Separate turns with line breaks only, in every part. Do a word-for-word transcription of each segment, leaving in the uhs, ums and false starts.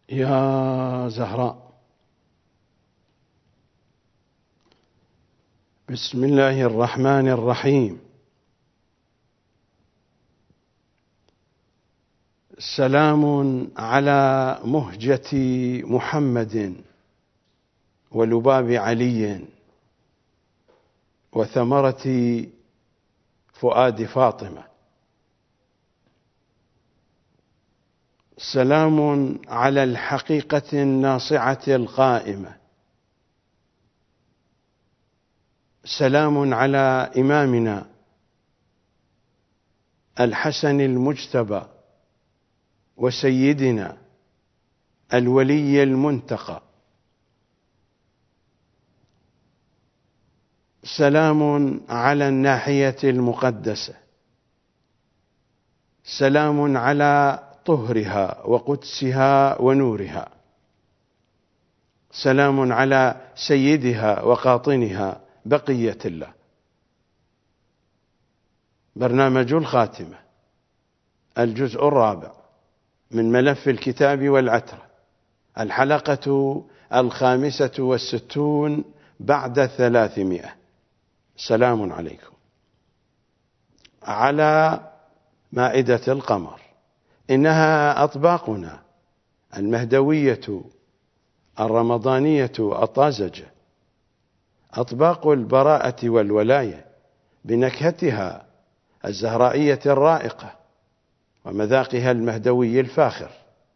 يا زهراء. بسم الله الرحمن الرحيم. سلام على مهجة محمد ولباب علي وثمرة فؤاد فاطمة. سلام على الحقيقة الناصعة القائمة. سلام على إمامنا الحسن المجتبى وسيدنا الولي المنتقى. سلام على الناحية المقدسة. سلام على طهرها وقدسها ونورها. سلام على سيدها وقاطنها بقية الله. برنامج الخاتمة، الجزء الرابع من ملف الكتاب والعترة، الحلقة الخامسة والستون بعد ثلاثمائة. سلام عليكم. على مائدة القمر، إنها أطباقنا المهدوية الرمضانية الطازجة، أطباق البراءة والولاية بنكهتها الزهرائية الرائقة ومذاقها المهدوي الفاخر.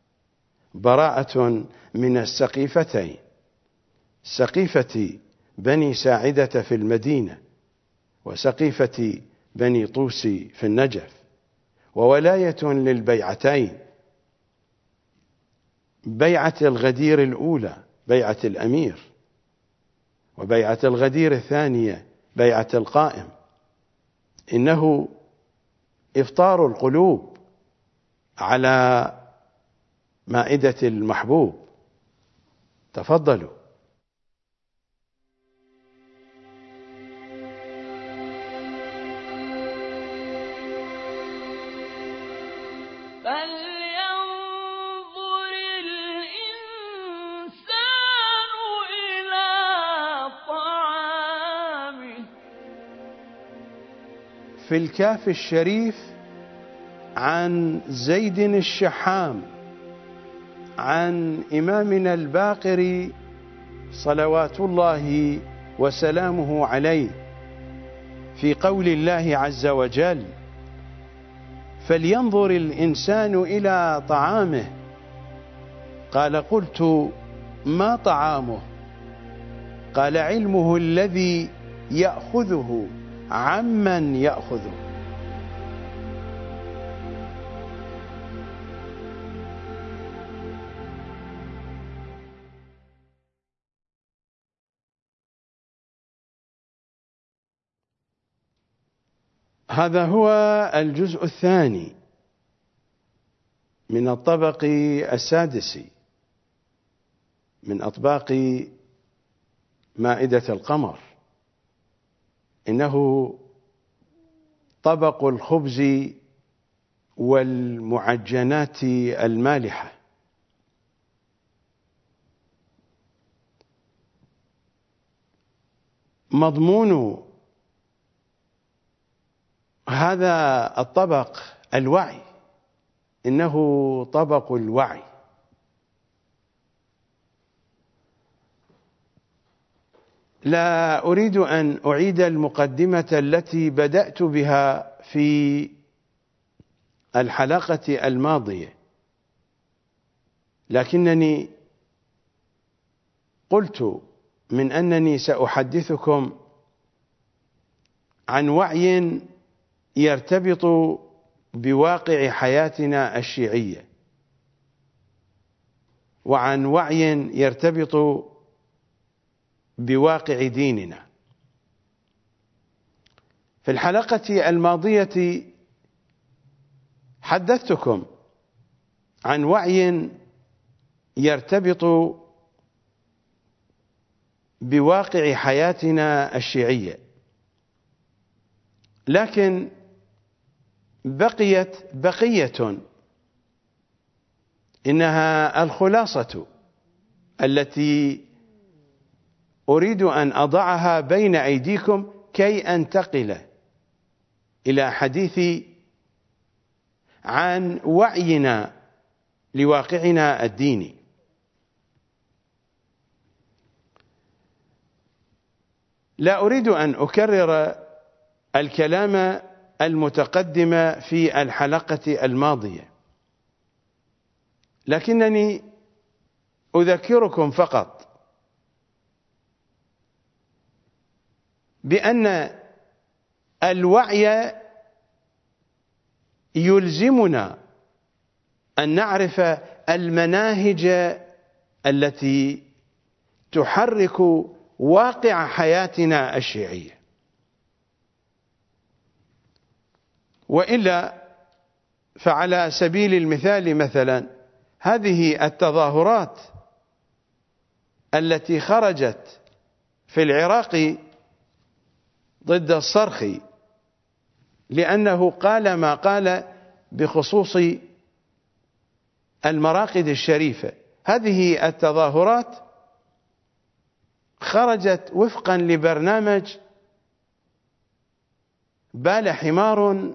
براءة من السقيفتين، سقيفة بني ساعدة في المدينة وسقيفة بني طوس في النجف، وولاية للبيعتين، بيعة الغدير الأولى بيعة الأمير، وبيعة الغدير الثانية بيعة القائم. إنه إفطار القلوب على مائدة المحبوب. تفضلوا. في الكاف الشريف عن زيد الشحام عن إمامنا الباقر صلوات الله وسلامه عليه في قول الله عز وجل: فلينظر الإنسان إلى طعامه. قال: قلت ما طعامه؟ قال: علمه الذي يأخذه عمن يأخذه. هذا هو الجزء الثاني من الطبق السادس من أطباق مائدة القمر. إنه طبق الخبز والمعجنات المالحة. مضمون هذا الطبق الوعي. إنه طبق الوعي. لا أريد أن أعيد المقدمة التي بدأت بها في الحلقة الماضية، لكنني قلت من أنني سأحدثكم عن وعي يرتبط بواقع حياتنا الشيعية، وعن وعي يرتبط بواقع ديننا. في الحلقة الماضية حدثتكم عن وعي يرتبط بواقع حياتنا الشيعية، لكن بقيت بقية إنها الخلاصة التي أريد أن أضعها بين أيديكم كي أنتقل إلى حديثي عن وعينا لواقعنا الديني. لا أريد أن أكرر الكلام المتقدم في الحلقة الماضية، لكنني أذكركم فقط بأن الوعي يلزمنا أن نعرف المناهج التي تحرك واقع حياتنا الشيعية، وإلا فعلى سبيل المثال مثلا هذه التظاهرات التي خرجت في العراق ضد الصرخي لأنه قال ما قال بخصوص المراقد الشريفة، هذه التظاهرات خرجت وفقا لبرنامج بال حمار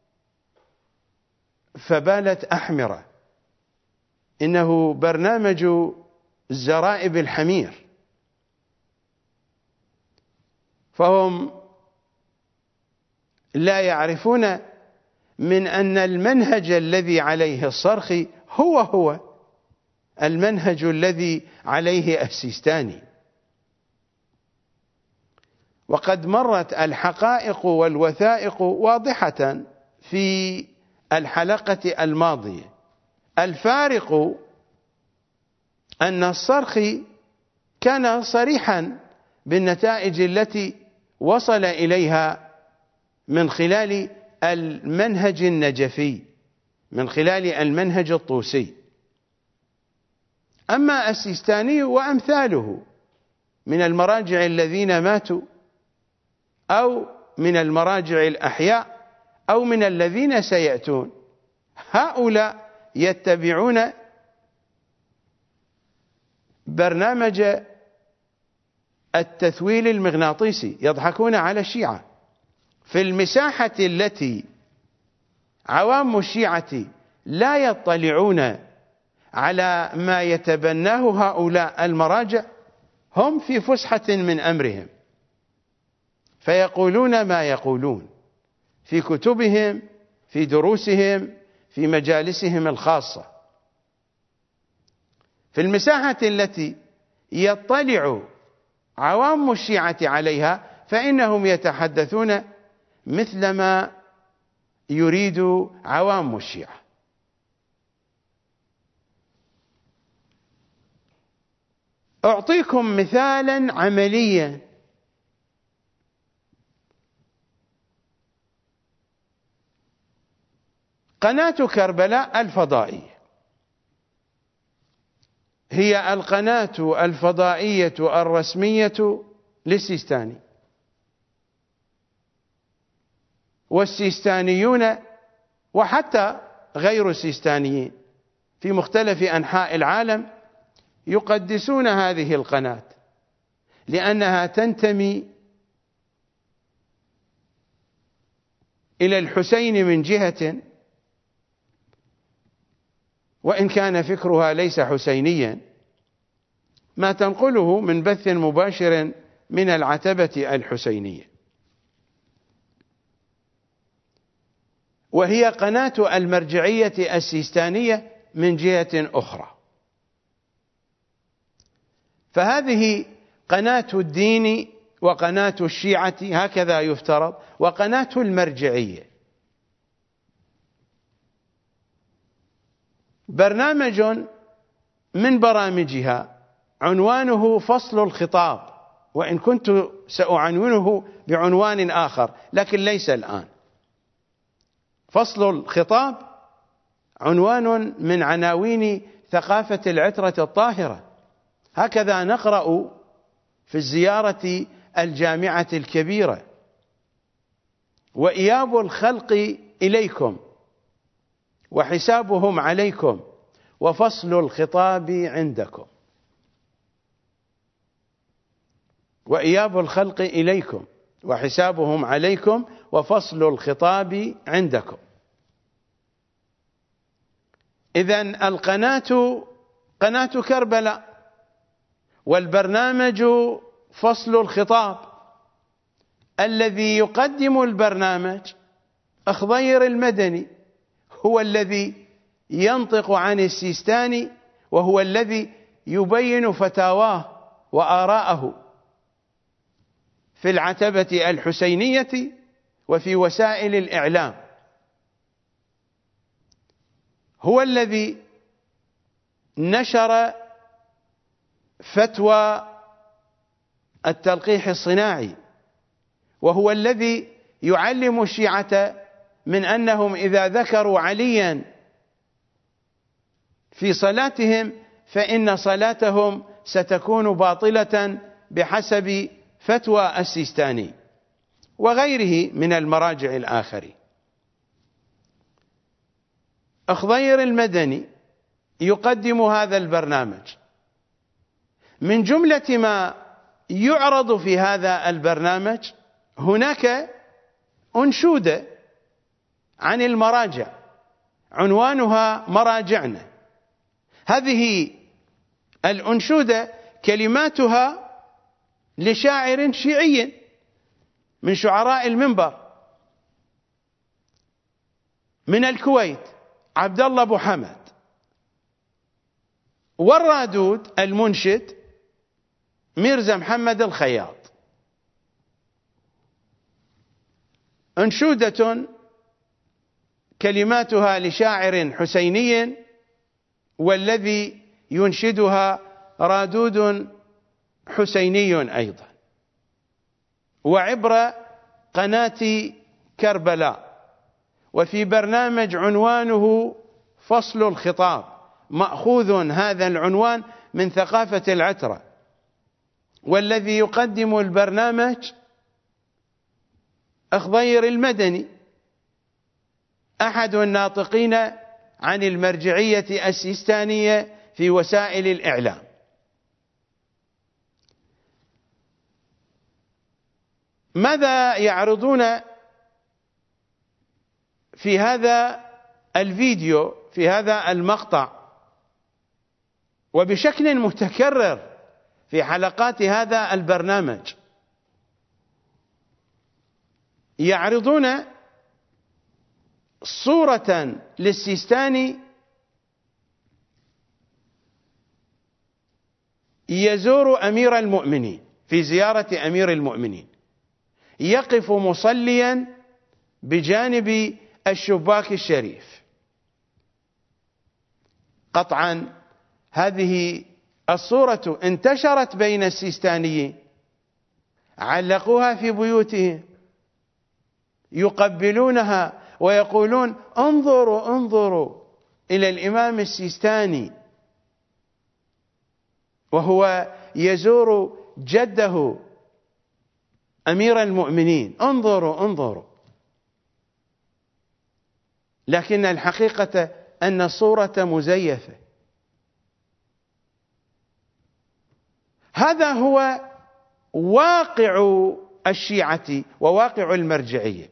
فبالت أحمرة، إنه برنامج الزرائب الحمير. فهم لا يعرفون من أن المنهج الذي عليه الصرخي هو هو المنهج الذي عليه السيستاني، وقد مرت الحقائق والوثائق واضحة في الحلقة الماضية. الفارق أن الصرخي كان صريحا بالنتائج التي وصل إليها من خلال المنهج النجفي، من خلال المنهج الطوسي. أما السيستاني وأمثاله من المراجع الذين ماتوا أو من المراجع الأحياء أو من الذين سيأتون، هؤلاء يتبعون برنامج التثويل المغناطيسي، يضحكون على الشيعة. في المساحة التي عوام الشيعة لا يطلعون على ما يتبناه هؤلاء المراجع، هم في فسحة من أمرهم، فيقولون ما يقولون في كتبهم، في دروسهم، في مجالسهم الخاصة. في المساحة التي يطلع عوام الشيعة عليها فإنهم يتحدثون مثلما يريد عوام الشيعة. أعطيكم مثالا عمليا. قناة كربلاء الفضائية هي القناة الفضائية الرسمية للسيستاني، والسيستانيون وحتى غير السيستانيين في مختلف أنحاء العالم يقدسون هذه القناة لأنها تنتمي إلى الحسين من جهة، وإن كان فكرها ليس حسينيا، ما تنقله من بث مباشر من العتبة الحسينية. وهي قناة المرجعية السيستانية من جهة أخرى. فهذه قناة الدين وقناة الشيعة هكذا يفترض، وقناة المرجعية. برنامج من برامجها عنوانه فصل الخطاب، وإن كنت سأعنونه بعنوان آخر لكن ليس الآن. فصل الخطاب عنوان من عناوين ثقافة العترة الطاهرة، هكذا نقرأ في الزيارة الجامعة الكبيرة: وإياب الخلق إليكم وحسابهم عليكم وفصل الخطاب عندكم وإياب الخلق إليكم وحسابهم عليكم وفصل الخطاب عندكم. إذن القناة قناة كربلاء، والبرنامج فصل الخطاب. الذي يقدم البرنامج أخضير المدني، هو الذي ينطق عن السيستاني، وهو الذي يبين فتاواه وآراءه في العتبة الحسينية وفي وسائل الإعلام. هو الذي نشر فتوى التلقيح الصناعي، وهو الذي يعلم الشيعة من أنهم إذا ذكروا عليا في صلاتهم فإن صلاتهم ستكون باطلة بحسب فتوى السيستاني وغيره من المراجع الآخرين. أخضير المدني يقدم هذا البرنامج. من جملة ما يعرض في هذا البرنامج هناك أنشودة عن المراجع عنوانها مراجعنا. هذه الأنشودة كلماتها لشاعر شيعي من شعراء المنبر من الكويت، عبد الله أبو حمد، والرادود المنشد ميرزا محمد الخياط. أنشودة كلماتها لشاعر حسيني، والذي ينشدها رادود حسيني أيضا، وعبر قناة كربلاء، وفي برنامج عنوانه فصل الخطاب، مأخوذ هذا العنوان من ثقافة العترة. والذي يقدم البرنامج أخضير المدني، أحد الناطقين عن المرجعية السيستانية في وسائل الإعلام. ماذا يعرضون في هذا الفيديو، في هذا المقطع، وبشكل متكرر في حلقات هذا البرنامج؟ يعرضون صورة للسيستاني يزور أمير المؤمنين في زيارة أمير المؤمنين، يقف مصليا بجانب الشباك الشريف. قطعا هذه الصورة انتشرت بين السيستانيين، علقوها في بيوتهم، يقبلونها ويقولون انظروا انظروا إلى الإمام السيستاني وهو يزور جده أمير المؤمنين، انظروا انظروا. لكن الحقيقة أن الصورة مزيفة. هذا هو واقع الشيعة وواقع المرجعية.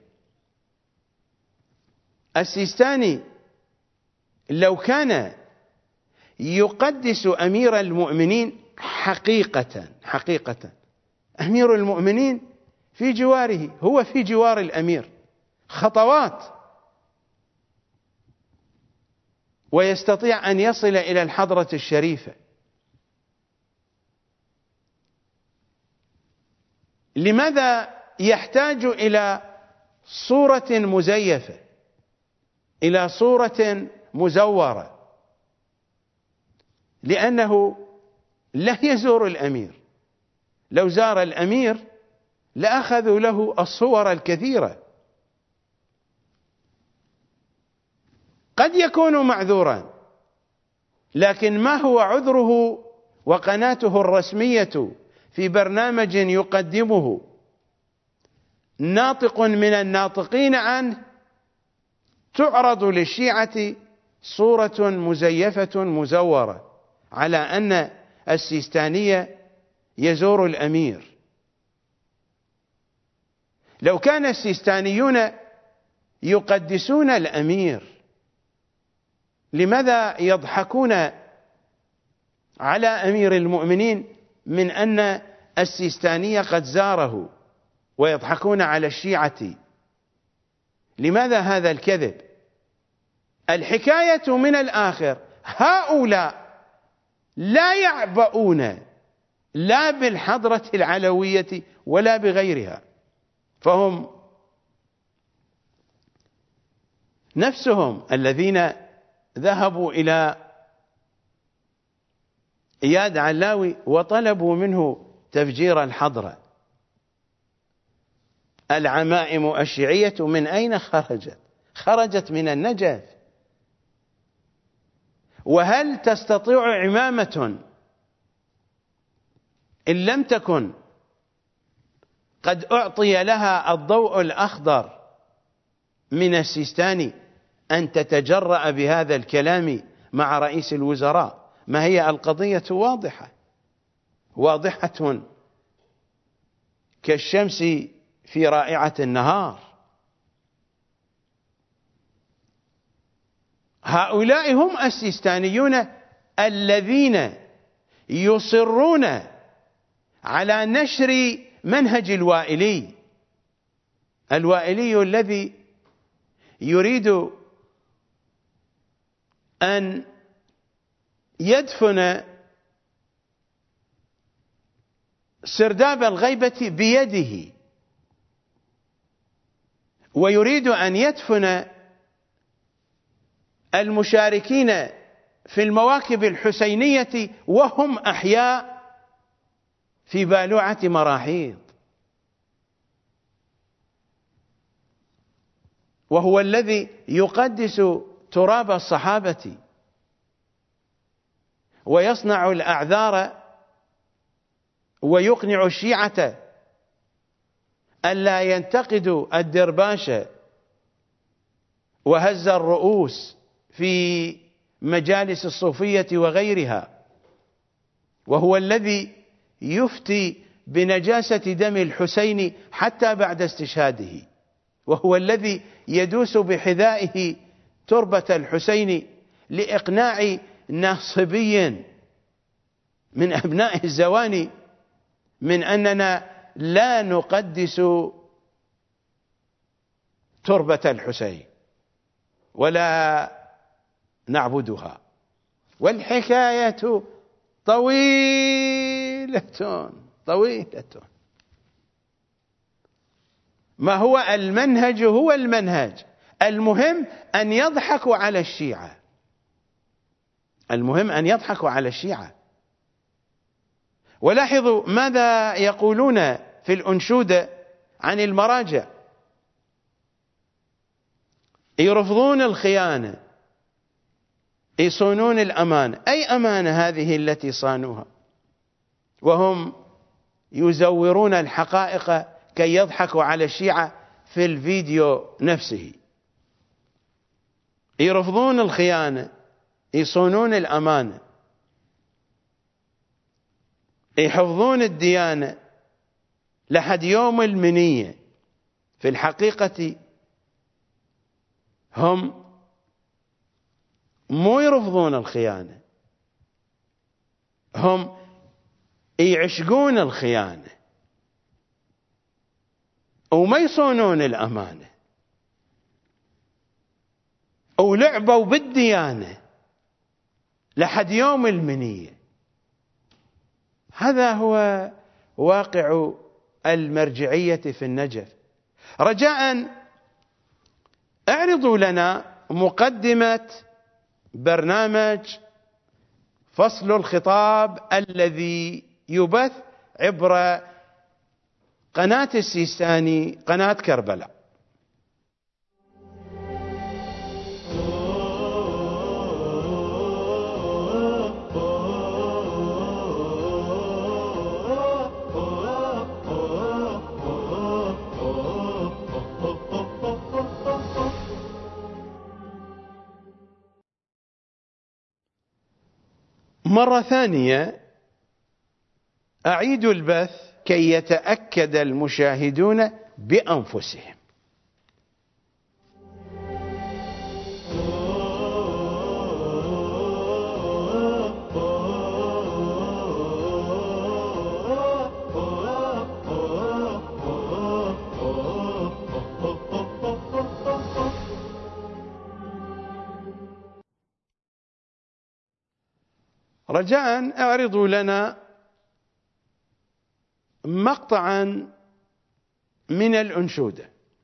السيستاني لو كان يقدس أمير المؤمنين حقيقة حقيقة، أمير المؤمنين في جواره، هو في جوار الأمير خطوات، ويستطيع أن يصل إلى الحضرة الشريفة. لماذا يحتاج إلى صورة مزيفة، إلى صورة مزورة؟ لأنه لا يزور الأمير. لو زار الأمير لأخذوا له الصور الكثيرة. قد يكون معذورا، لكن ما هو عذره وقناته الرسمية في برنامج يقدمه ناطق من الناطقين عنه تعرض للشيعة صورة مزيفة مزورة على أن السيستاني يزور الأمير. لو كان السيستانيون يقدسون الأمير، لماذا يضحكون على أمير المؤمنين من أن السيستاني قد زاره، ويضحكون على الشيعة؟ لماذا هذا الكذب؟ الحكاية من الآخر، هؤلاء لا يعبؤون لا بالحضرة العلوية ولا بغيرها، فهم نفسهم الذين ذهبوا إلى إياد علاوي وطلبوا منه تفجير الحضرة. العمائم الشيعية من أين خرجت؟ خرجت من النجف. وهل تستطيع عمامة إن لم تكن قد أعطي لها الضوء الأخضر من السيستاني أن تتجرأ بهذا الكلام مع رئيس الوزراء؟ ما هي القضية واضحة واضحة كالشمس في رائعة النهار. هؤلاء هم السيستانيون الذين يصرون على نشر منهج الوائلي، الوائلي الذي يريد أن يدفن سرداب الغيبة بيده، ويريد أن يدفن المشاركين في المواكب الحسينية وهم أحياء في بالوعة مراحيض. وهو الذي يقدس تراب الصحابة ويصنع الأعذار ويقنع الشيعة ألا ينتقدوا الدرباش وهز الرؤوس في مجالس الصوفية وغيرها. وهو الذي يفتي بنجاسة دم الحسين حتى بعد استشهاده. وهو الذي يدوس بحذائه تربة الحسين لإقناع ناصبي من أبناء الزواني من أننا لا نقدس تربة الحسين ولا نعبدها. والحكاية طويلة طويلة. ما هو المنهج؟ هو المنهج. المهم أن يضحكوا على الشيعة، المهم أن يضحكوا على الشيعة. ولاحظوا ماذا يقولون في الأنشودة عن المراجع. يرفضون الخيانة، يصونون الأمانة. أي أمانة هذه التي صانوها؟ وهم يزورون الحقائق كي يضحكوا على الشيعة في الفيديو نفسه. يرفضون الخيانة، يصونون الأمانة، يحفظون الديانة لحد يوم المنية. في الحقيقة هم مو يرفضون الخيانة، هم يعشقون الخيانة وما يصونون الأمانة، ولعبوا بالديانة لحد يوم المنية. هذا هو واقع المرجعية في النجف. رجاء اعرضوا لنا مقدمة برنامج فصل الخطاب الذي يبث عبر قناة السيستاني، قناة كربلاء. مرة ثانية أعيد البث كي يتأكد المشاهدون بأنفسهم. رجاء اعرضوا لنا مقطعا من الأنشودة.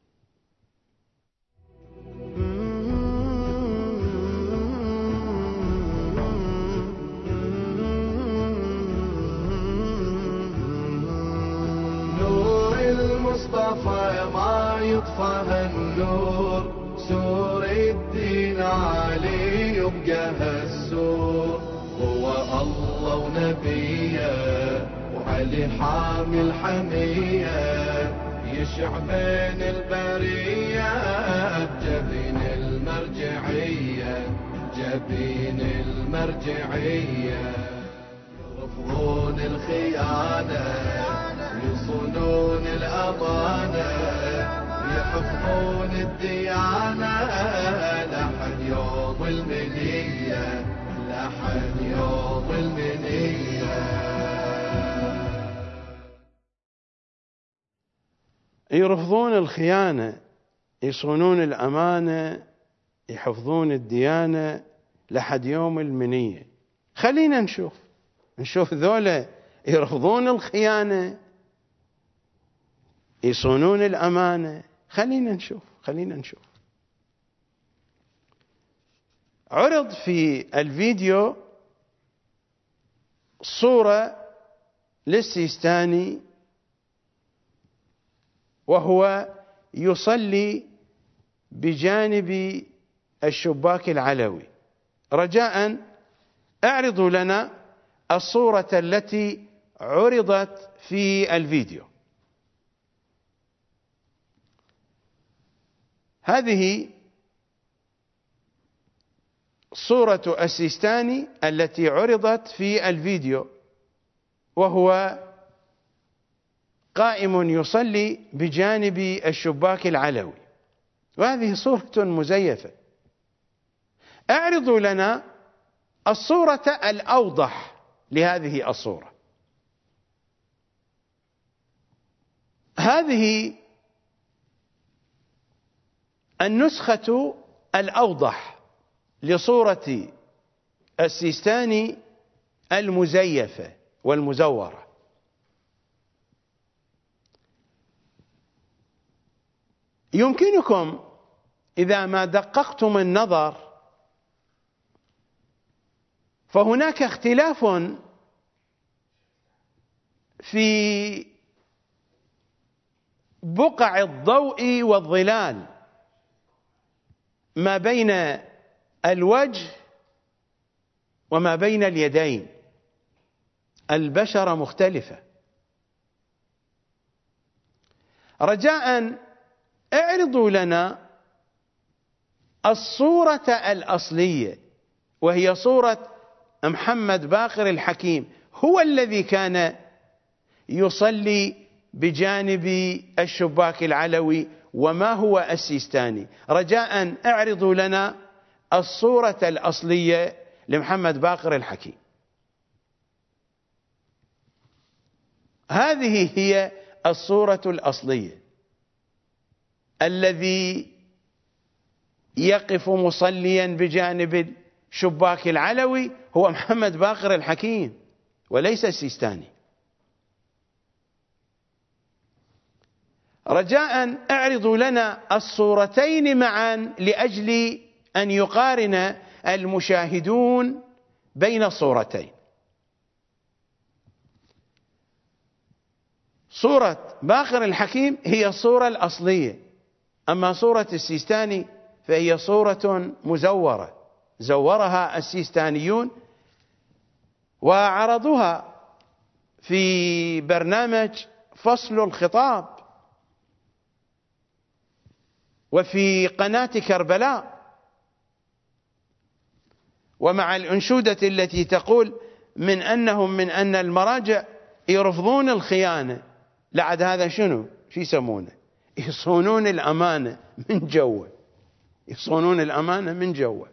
نور المصطفى ما يطفى النور، سور الدين علي يبقى هالسور، هو الله ونبيه وعلي حامي الحمية، يشع بين البرية جبين المرجعية، جبين المرجعية. يرفضون الخيانة يصونون الأمانة، يحفظون الديانة لحد يوم المنية، لحد يوم المنية.
يرفضون الخيانة، يصونون الأمانة، يحفظون الديانة لحد يوم المنية. خلينا نشوف نشوف ذولا يرفضون الخيانة، يصونون الأمانة. خلينا نشوف خلينا نشوف عرض في الفيديو صورة للسيستاني وهو يصلي بجانب الشباك العلوي. رجاء اعرضوا لنا الصورة التي عرضت في الفيديو. هذه صورة السيستاني التي عرضت في الفيديو وهو قائم يصلي بجانب الشباك العلوي، وهذه صورة مزيفة. اعرضوا لنا الصورة الأوضح لهذه الصورة. هذه النسخة الأوضح لصورة السيستاني المزيفة والمزورة. يمكنكم إذا ما دققتم النظر فهناك اختلاف في بقع الضوء والظلال ما بين الوجه وما بين اليدين. البشرة مختلفة. رجاء اعرضوا لنا الصورة الأصلية وهي صورة محمد باقر الحكيم، هو الذي كان يصلي بجانب الشباك العلوي وما هو السيستاني. رجاء اعرضوا لنا الصورة الأصلية لمحمد باقر الحكيم. هذه هي الصورة الأصلية. الذي يقف مصليا بجانب الشباك العلوي هو محمد باقر الحكيم وليس السيستاني. رجاء اعرضوا لنا الصورتين معا لأجل أن يقارن المشاهدون بين الصورتين. صورة باقر الحكيم هي الصورة الأصلية، أما صورة السيستاني فهي صورة مزورة زورها السيستانيون وعرضوها في برنامج فصل الخطاب وفي قناة كربلاء، ومع الأنشودة التي تقول من أنهم من أن المراجع يرفضون الخيانة، لعد هذا شنو شو يسمونه؟ يصونون الأمانة من جوه، يصونون الأمانة من جوه.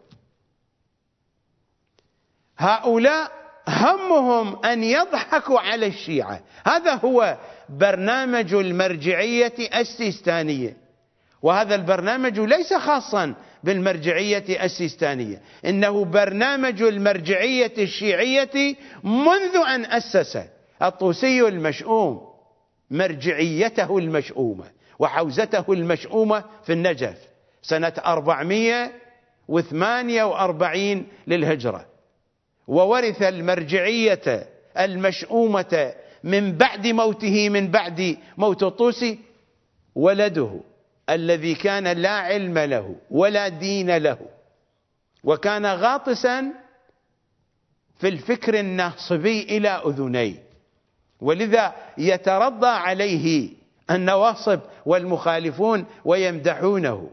هؤلاء همهم أن يضحكوا على الشيعة، هذا هو برنامج المرجعية السيستانية. وهذا البرنامج ليس خاصا بالمرجعية السيستانية، إنه برنامج المرجعية الشيعية منذ أن أسس الطوسي المشؤوم مرجعيته المشؤومة وحوزته المشؤومة في النجف سنة أربعمائة وثمانية وأربعين للهجرة، وورث المرجعية المشؤومة من بعد موته، من بعد موت الطوسي، ولده الذي كان لا علم له ولا دين له، وكان غاطسا في الفكر الناصبي إلى أذنيه، ولذا يترضى عليه النواصب والمخالفون ويمدحونه.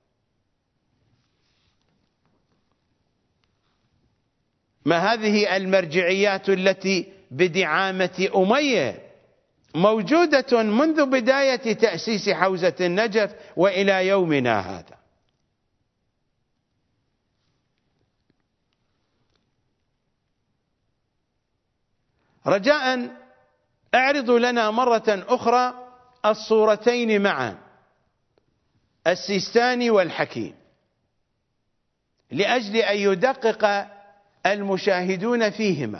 ما هذه المرجعيات التي بدعامة أمية موجودة منذ بداية تأسيس حوزة النجف وإلى يومنا هذا. رجاء اعرضوا لنا مرة أخرى الصورتين معا، السيستاني والحكيم، لأجل أن يدقق المشاهدون فيهما.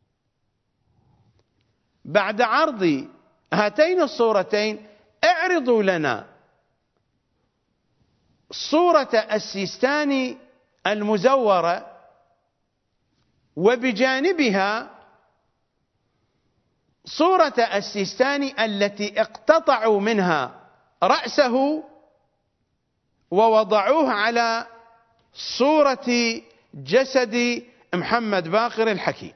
بعد عرض هاتين الصورتين اعرضوا لنا صورة السيستاني المزورة، وبجانبها صورة السيستاني التي اقتطعوا منها رأسه ووضعوه على صورة جسد محمد باقر الحكيم.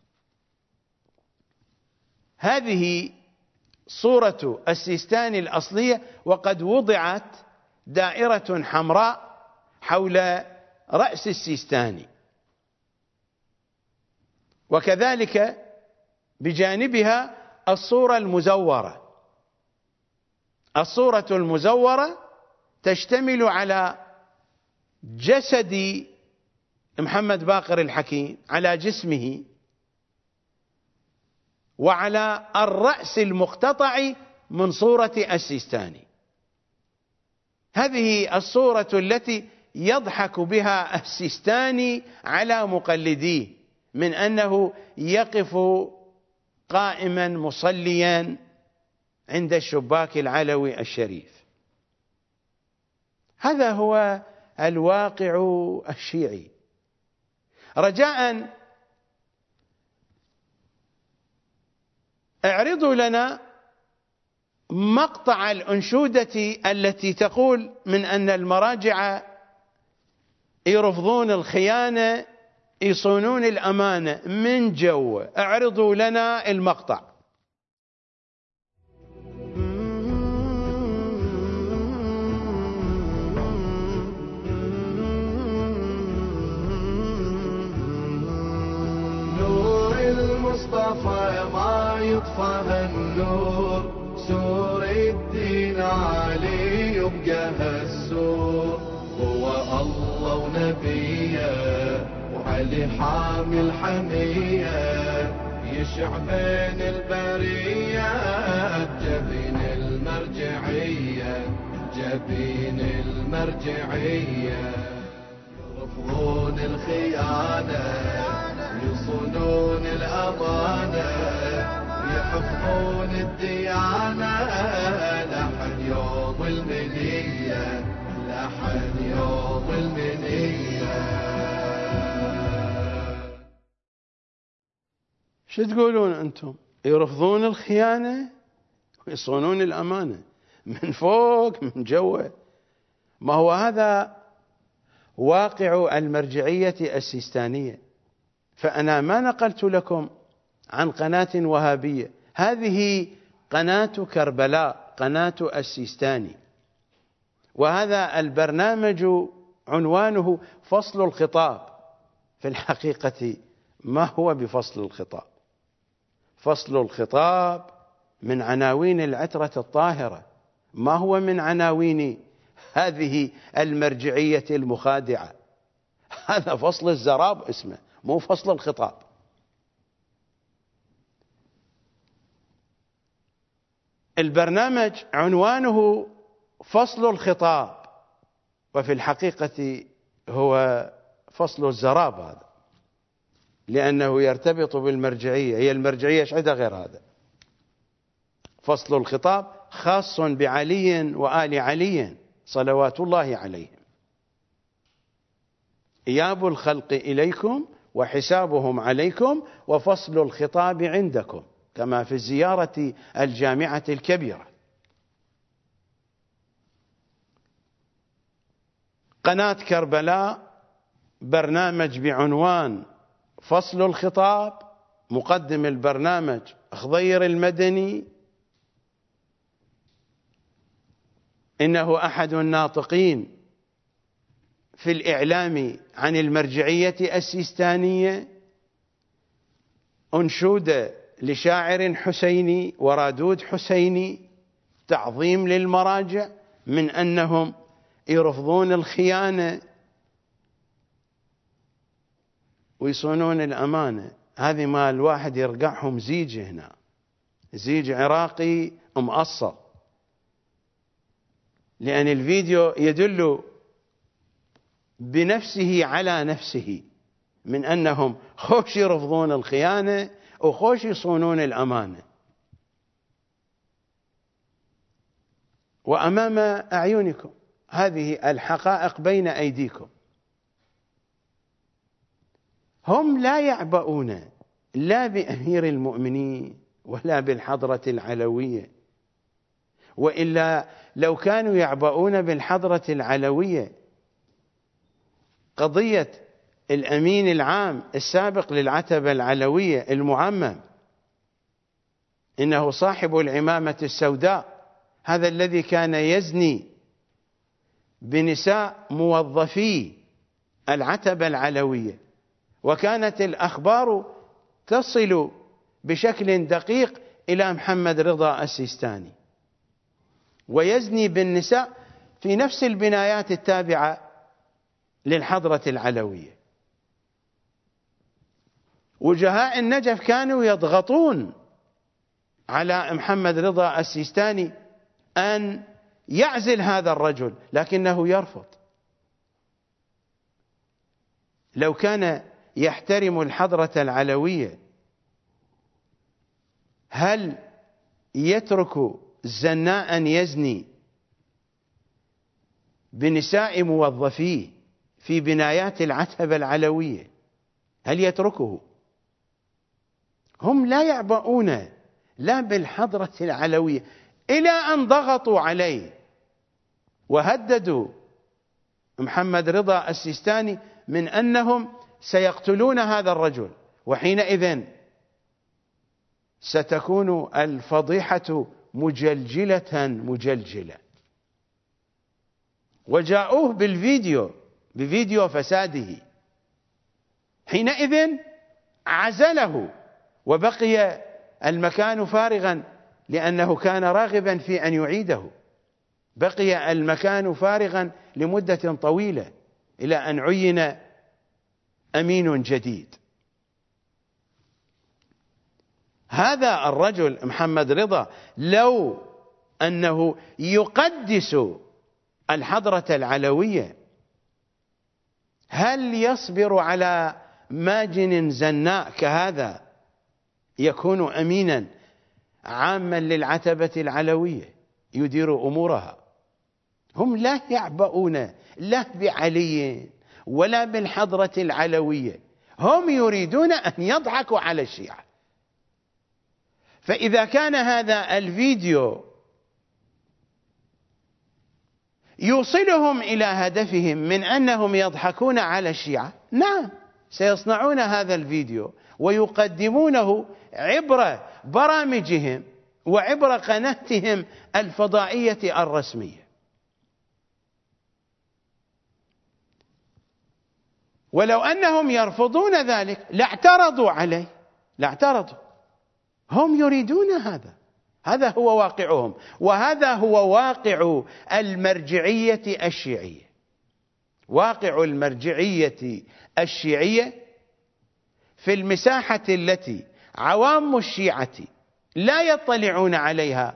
هذه صورة السيستاني الأصلية، وقد وضعت دائرة حمراء حول رأس السيستاني، وكذلك بجانبها الصورة المزورة. الصورة المزورة تشتمل على جسد محمد باقر الحكيم، على جسمه، وعلى الرأس المقتطع من صورة السيستاني. هذه الصورة التي يضحك بها السيستاني على مقلديه من أنه يقف قائما مصليا عند الشباك العلوي الشريف. هذا هو الواقع الشيعي. رجاء اعرضوا لنا مقطع الأنشودة التي تقول من أن المراجع يرفضون الخيانة، يصونون الأمانة من جو. اعرضوا لنا المقطع.
نور المصطفى ما يطفى النور، سور الدين علي يبقى هالسور، هو الله ونبيه وعلي حامي الحمية، يشع بين البرية جبين المرجعية، جبين المرجعية. يرفضون الخيانة، يصونون الأمانة، يحفظون الديانة، لحد يوم المنية، لحد يوم المنية.
شو تقولون أنتم؟ يرفضون الخيانة ويصونون الأمانة من فوق من جوا. ما هو هذا واقع المرجعية السيستانية. فأنا ما نقلت لكم عن قناة وهابية، هذه قناة كربلاء، قناة السيستاني. وهذا البرنامج عنوانه فصل الخطاب. في الحقيقة ما هو بفصل الخطاب. فصل الخطاب من عناوين العترة الطاهرة، ما هو من عناوين هذه المرجعية المخادعة. هذا فصل الزراب اسمه، مو فصل الخطاب. البرنامج عنوانه فصل الخطاب، وفي الحقيقة هو فصل الزراب هذا، لأنه يرتبط بالمرجعية. هي المرجعية ايش عندها غير هذا؟ فصل الخطاب خاص بعلي وآل علي صلوات الله عليهم. إياب الخلق إليكم وحسابهم عليكم وفصل الخطاب عندكم، كما في الزيارة الجامعة الكبيرة. قناة كربلاء برنامج بعنوان فصل الخطاب، مقدم البرنامج خضير المدني، إنه أحد الناطقين في الإعلام عن المرجعية السيستانية. أنشودة لشاعر حسيني ورادود حسيني، تعظيم للمراجع من أنهم يرفضون الخيانة ويصونون الأمانة. هذه ما الواحد يرقعهم زيج هنا، زيج عراقي مؤصل، لأن الفيديو يدل بنفسه على نفسه من أنهم خوش يرفضون الخيانة وخوش يصونون الأمانة. وأمام أعينكم هذه الحقائق بين أيديكم. هم لا يعبؤون لا بأمير المؤمنين ولا بالحضرة العلوية، وإلا لو كانوا يعبؤون بالحضرة العلوية، قضية الأمين العام السابق للعتبة العلوية المعمم، إنه صاحب العمامة السوداء، هذا الذي كان يزني بنساء موظفي العتبة العلوية، وكانت الأخبار تصل بشكل دقيق إلى محمد رضا السيستاني، ويزني بالنساء في نفس البنايات التابعة للحضرة العلوية. وجهاء النجف كانوا يضغطون على محمد رضا السيستاني أن يعزل هذا الرجل، لكنه يرفض. لو كان يحترم الحضرة العلوية هل يترك زناء يزني بنساء موظفيه في بنايات العتبة العلوية؟ هل يتركه؟ هم لا يعبؤون لا بالحضرة العلوية، إلى أن ضغطوا عليه وهددوا محمد رضا السيستاني من أنهم سيقتلون هذا الرجل، وحينئذ ستكون الفضيحة مجلجلة مجلجلة. وجاءوه بالفيديو بفيديو فساده، حينئذ عزله وبقي المكان فارغا، لأنه كان راغبا في أن يعيده. بقي المكان فارغا لمدة طويلة إلى أن عين أمين جديد. هذا الرجل محمد رضا لو أنه يقدس الحضرة العلوية، هل يصبر على ماجن زناء كهذا يكون أمينا عاما للعتبة العلوية يدير أمورها؟ هم لا يعبؤون لا بعلي ولا بالحضرة العلوية، هم يريدون أن يضحكوا على الشيعة. فإذا كان هذا الفيديو يوصلهم إلى هدفهم من أنهم يضحكون على الشيعة، نعم سيصنعون هذا الفيديو ويقدمونه عبر برامجهم وعبر قناتهم الفضائية الرسمية. ولو أنهم يرفضون ذلك لاعترضوا عليه، لاعترضوا. هم يريدون هذا، هذا هو واقعهم، وهذا هو واقع المرجعية الشيعية. واقع المرجعية الشيعية في المساحة التي عوام الشيعة لا يطلعون عليها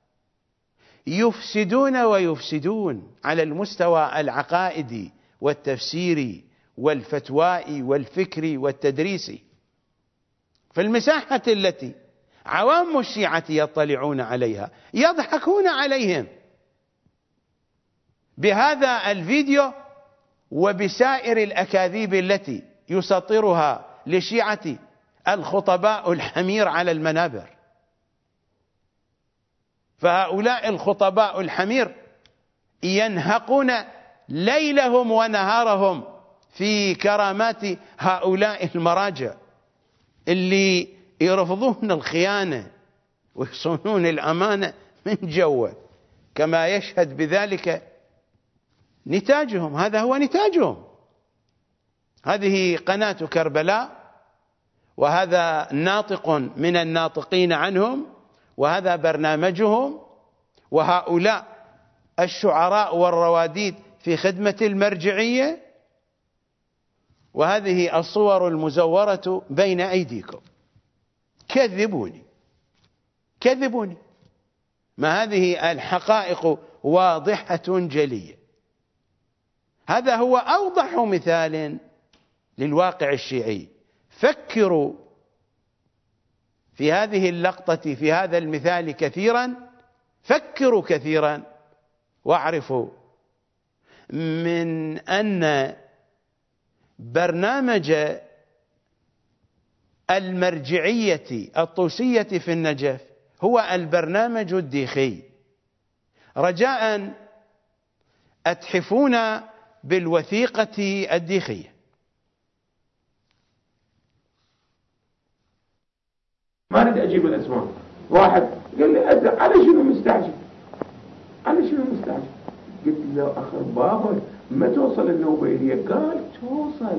يفسدون ويفسدون على المستوى العقائدي والتفسيري والفتوائي والفكري والتدريسي. في المساحة التي عوام الشيعة يطلعون عليها يضحكون عليهم بهذا الفيديو وبسائر الأكاذيب التي يسطرها لشيعة الخطباء الحمير على المنابر. فهؤلاء الخطباء الحمير ينهقون ليلهم ونهارهم في كرامات هؤلاء المراجع اللي يرفضون الخيانة ويصونون الأمانة من جوه، كما يشهد بذلك نتاجهم. هذا هو نتاجهم. هذه قناة كربلاء، وهذا ناطق من الناطقين عنهم، وهذا برنامجهم، وهؤلاء الشعراء والرواديد في خدمة المرجعية، وهذه الصور المزورة بين أيديكم. كذبوني كذبوني، ما هذه الحقائق واضحة جلية. هذا هو أوضح مثال للواقع الشيعي. فكروا في هذه اللقطة، في هذا المثال كثيرا، فكروا كثيرا واعرفوا من أن برنامج المرجعية الطوسية في النجف هو البرنامج الديخي. رجاء أتحفون بالوثيقة الديخية.
ما أريد أجيب الأسماء. واحد قال لي على شنو مستعجل؟ على شنو مستعجل؟ قلت له أخي بابا ما توصل النوبيلية؟ قال توصل.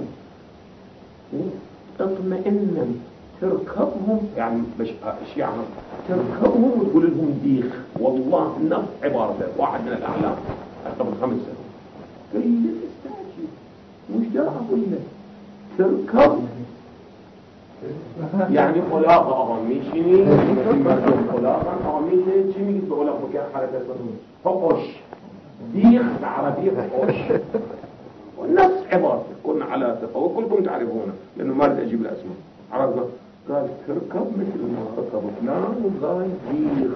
اطمئنا تركبهم، يعني مش الشيعة تركبهم وتقول لهم ديخ. والله نفس عبارته واحد من الأعلام قبل خمس سنوات قال لي استعجل، مش داعي أقول لك تركب، يعني خلاقة أغميشني مردم خلاقة أغميشني شمي قلت بقول لك بكير حالة اسمه فقش ديخ العربية فقش. ونفس عبارته كنا على ثقة وكلكم تعرفونه لأنه ما أريد أجيب الأسماء. عرفنا قال تركب مثل ما ركب فلان وقال ديخ.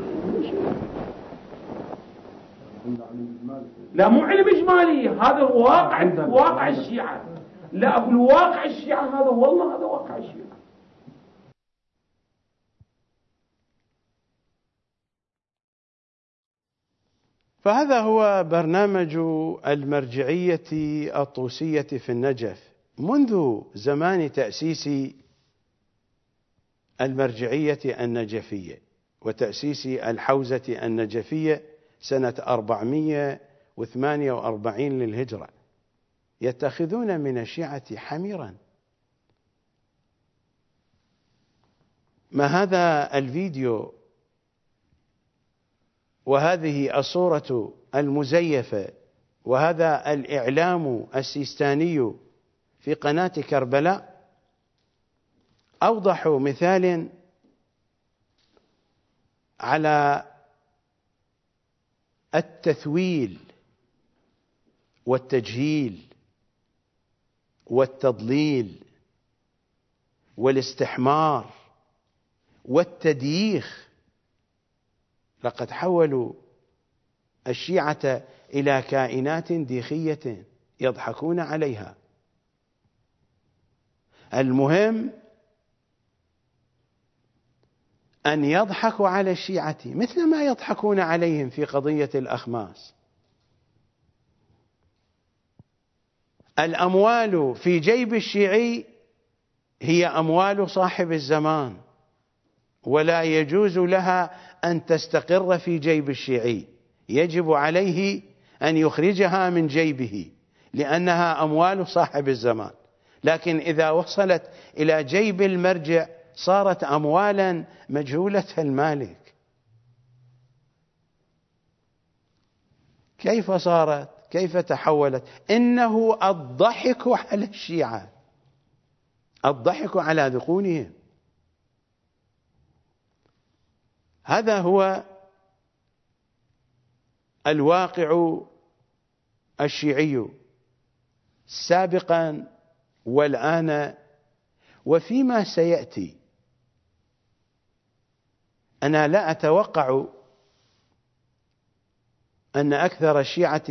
لا مو علم إجمالي، هذا واقع واقع الشيعة. لا أقول واقع الشيعة، هذا والله هذا واقع الشيعة.
فهذا هو برنامج المرجعية الطوسية في النجف منذ زمان تأسيس المرجعية النجفية وتأسيس الحوزة النجفية سنة أربعمائة وثمانية وأربعين للهجرة. يتخذون من الشيعة حميرا. ما هذا الفيديو وهذه الصورة المزيفة وهذا الإعلام السيستاني في قناة كربلاء أوضح مثال على التثويل والتجهيل والتضليل والاستحمار والتدييخ. لقد حولوا الشيعة إلى كائنات ديخية يضحكون عليها. المهم أن يضحكوا على الشيعة مثل ما يضحكون عليهم في قضية الأخماس. الأموال في جيب الشيعي هي أموال صاحب الزمان، ولا يجوز لها أن تستقر في جيب الشيعي، يجب عليه أن يخرجها من جيبه لأنها أموال صاحب الزمان. لكن إذا وصلت إلى جيب المرجع صارت أموالا مجهولة المالك. كيف صارت؟ كيف تحولت؟ إنه الضحك على الشيعة، الضحك على ذقونهم. هذا هو الواقع الشيعي سابقا والآن وفيما سيأتي. أنا لا أتوقع أن أكثر الشيعة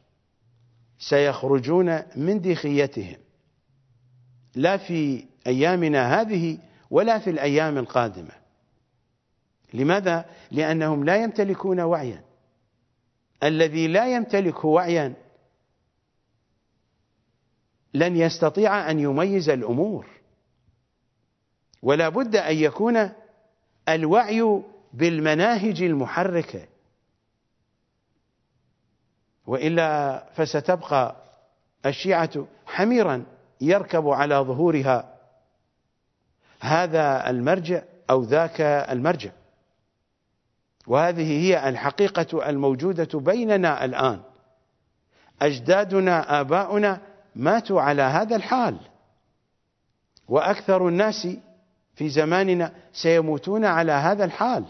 سيخرجون من دخيتهم، لا في أيامنا هذه ولا في الأيام القادمة. لماذا؟ لأنهم لا يمتلكون وعيا. الذي لا يمتلك وعيا لن يستطيع أن يميز الأمور، ولا بد أن يكون الوعي بالمناهج المحركة، وإلا فستبقى الشيعة حميرا يركب على ظهورها هذا المرجع أو ذاك المرجع. وهذه هي الحقيقة الموجودة بيننا الآن. أجدادنا آباؤنا ماتوا على هذا الحال، وأكثر الناس في زماننا سيموتون على هذا الحال.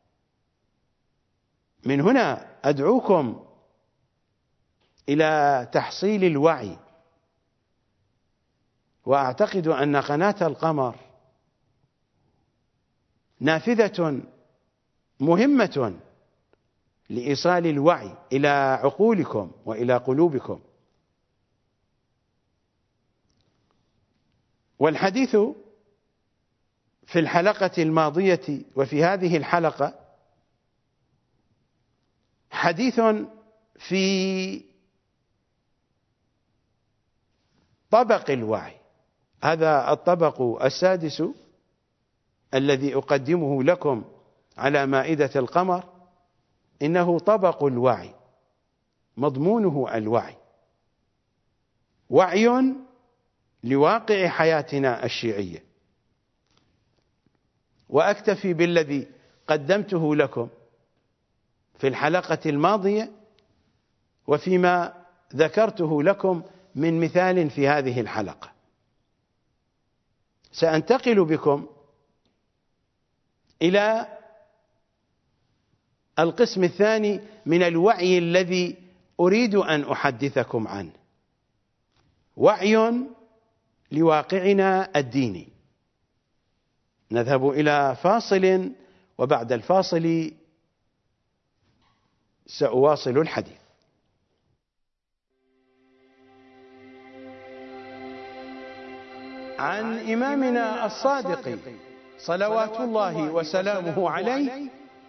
من هنا أدعوكم إلى تحصيل الوعي، وأعتقد أن قناة القمر نافذة مهمة لإيصال الوعي إلى عقولكم وإلى قلوبكم. والحديث في الحلقة الماضية وفي هذه الحلقة حديث في طبق الوعي. هذا الطبق السادس الذي أقدمه لكم على مائدة القمر، إنه طبق الوعي، مضمونه الوعي، وعي لواقع حياتنا الشيعية. وأكتفي بالذي قدمته لكم في الحلقة الماضية وفيما ذكرته لكم من مثال في هذه الحلقة. سأنتقل بكم إلى القسم الثاني من الوعي الذي أريد أن أحدثكم عنه، وعي لواقعنا الديني. نذهب إلى فاصل، وبعد الفاصل سأواصل الحديث. عن إمامنا الصادق صلوات الله وسلامه عليه: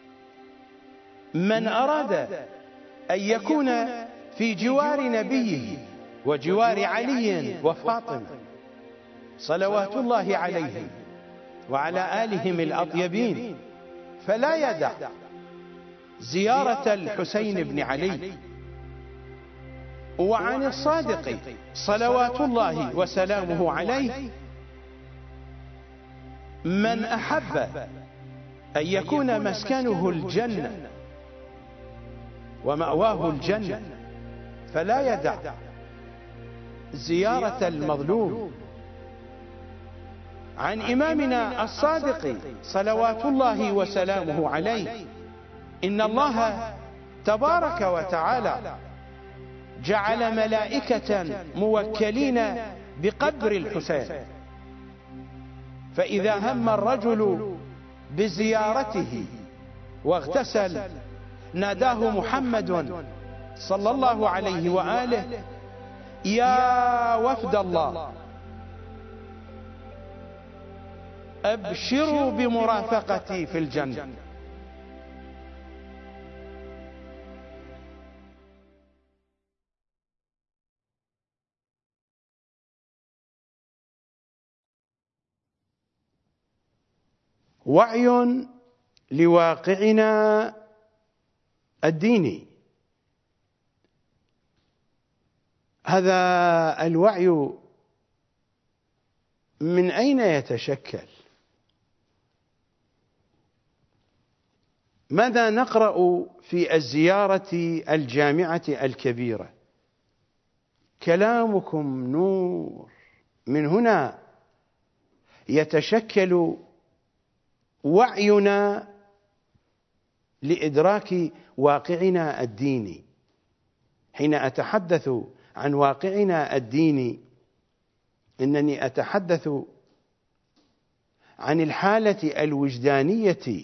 من أراد أن يكون في جوار نبيه وجوار علي وفاطمة صلوات الله عليهم وعلى آلهم الأطيبين فلا يدع زيارة الحسين بن علي. وعن الصادق صلوات الله وسلامه عليه: من أحب أن يكون مسكنه الجنة ومأواه الجنة فلا يدع زيارة المظلوم. عن إمامنا الصادق صلوات الله وسلامه عليه: إن الله تبارك وتعالى جعل ملائكة موكلين بقبر الحسين، فإذا هم الرجل بزيارته واغتسل ناداه محمد صلى الله عليه وآله: يا وفد الله، أبشروا بمرافقتي في الجنة. وعي لواقعنا الديني. هذا الوعي من أين يتشكل؟ ماذا نقرأ في الزيارة الجامعة الكبيرة؟ كلامكم نور. من هنا يتشكل وعينا لإدراك واقعنا الديني. حين أتحدث عن واقعنا الديني إنني أتحدث عن الحالة الوجدانية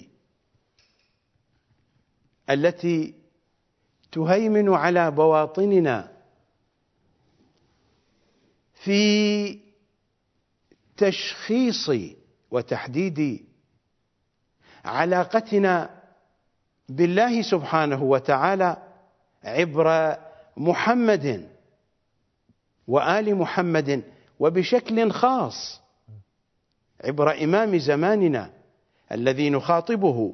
التي تهيمن على بواطننا في تشخيص وتحديد علاقتنا بالله سبحانه وتعالى عبر محمد وآل محمد، وبشكل خاص عبر إمام زماننا الذي نخاطبه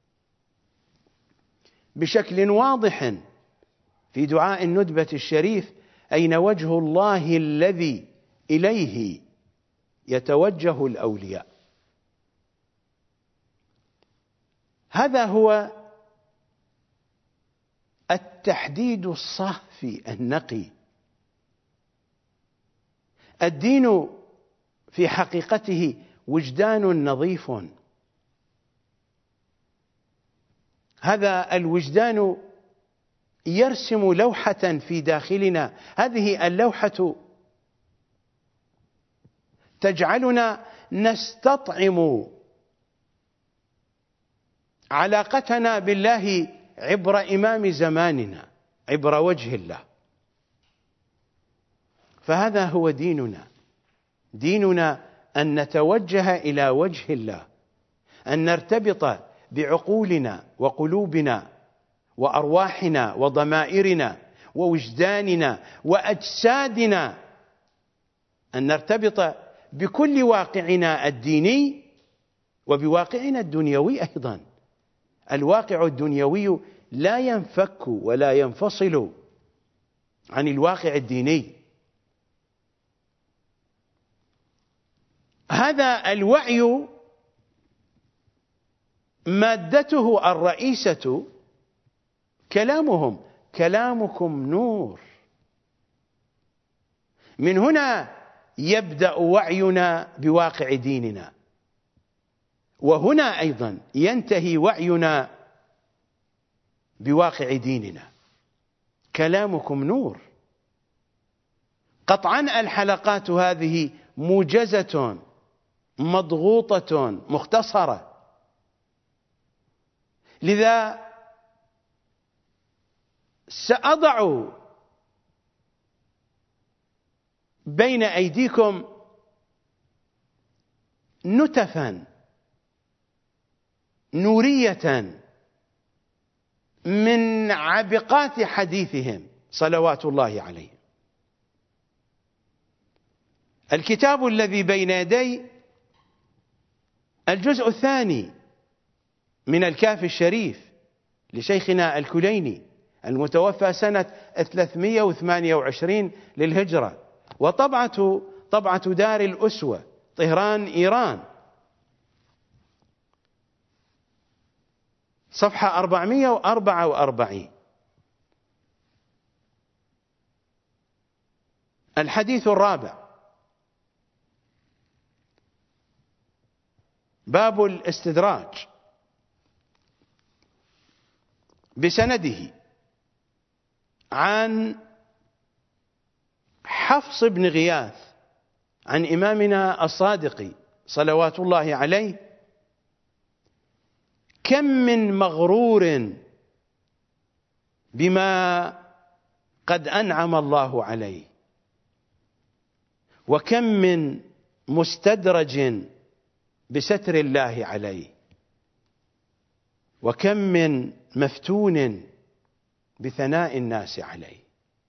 بشكل واضح في دعاء الندبة الشريف: أين وجه الله الذي إليه يتوجه الأولياء. هذا هو التحديد الصافي النقي. الدين في حقيقته وجدان نظيف. هذا الوجدان يرسم لوحة في داخلنا، هذه اللوحة تجعلنا نستطعم علاقتنا بالله عبر إمام زماننا، عبر وجه الله. فهذا هو ديننا. ديننا أن نتوجه إلى وجه الله، أن نرتبط بعقولنا وقلوبنا وأرواحنا وضمائرنا ووجداننا وأجسادنا، أن نرتبط بكل واقعنا الديني وبواقعنا الدنيوي أيضا. الواقع الدنيوي لا ينفك ولا ينفصل عن الواقع الديني. هذا الوعي مادته الرئيسة كلامهم: كلامكم نور. من هنا يبدأ وعينا بواقع ديننا، وهنا أيضا ينتهي وعينا بواقع ديننا. كلامكم نور. قطعا الحلقات هذه موجزة مضغوطة مختصرة، لذا سأضع بين أيديكم نتفا نورية من عبقات حديثهم صلوات الله عليهم. الكتاب الذي بين يدي الجزء الثاني من الكافي الشريف لشيخنا الكليني المتوفى سنة ثلاثمئة وثمانية وعشرين للهجرة، وطبعة طبعة دار الأسوة طهران إيران، صفحة أربعمئة وأربعة وأربعين. الحديث الرابع: باب الاستدراج. بسنده عن حفص بن غياث عن إمامنا الصادق صلوات الله عليه: كم من مغرور بما قد أنعم الله عليه، وكم من مستدرج بستر الله عليه، وكم من مفتون بثناء الناس عليه.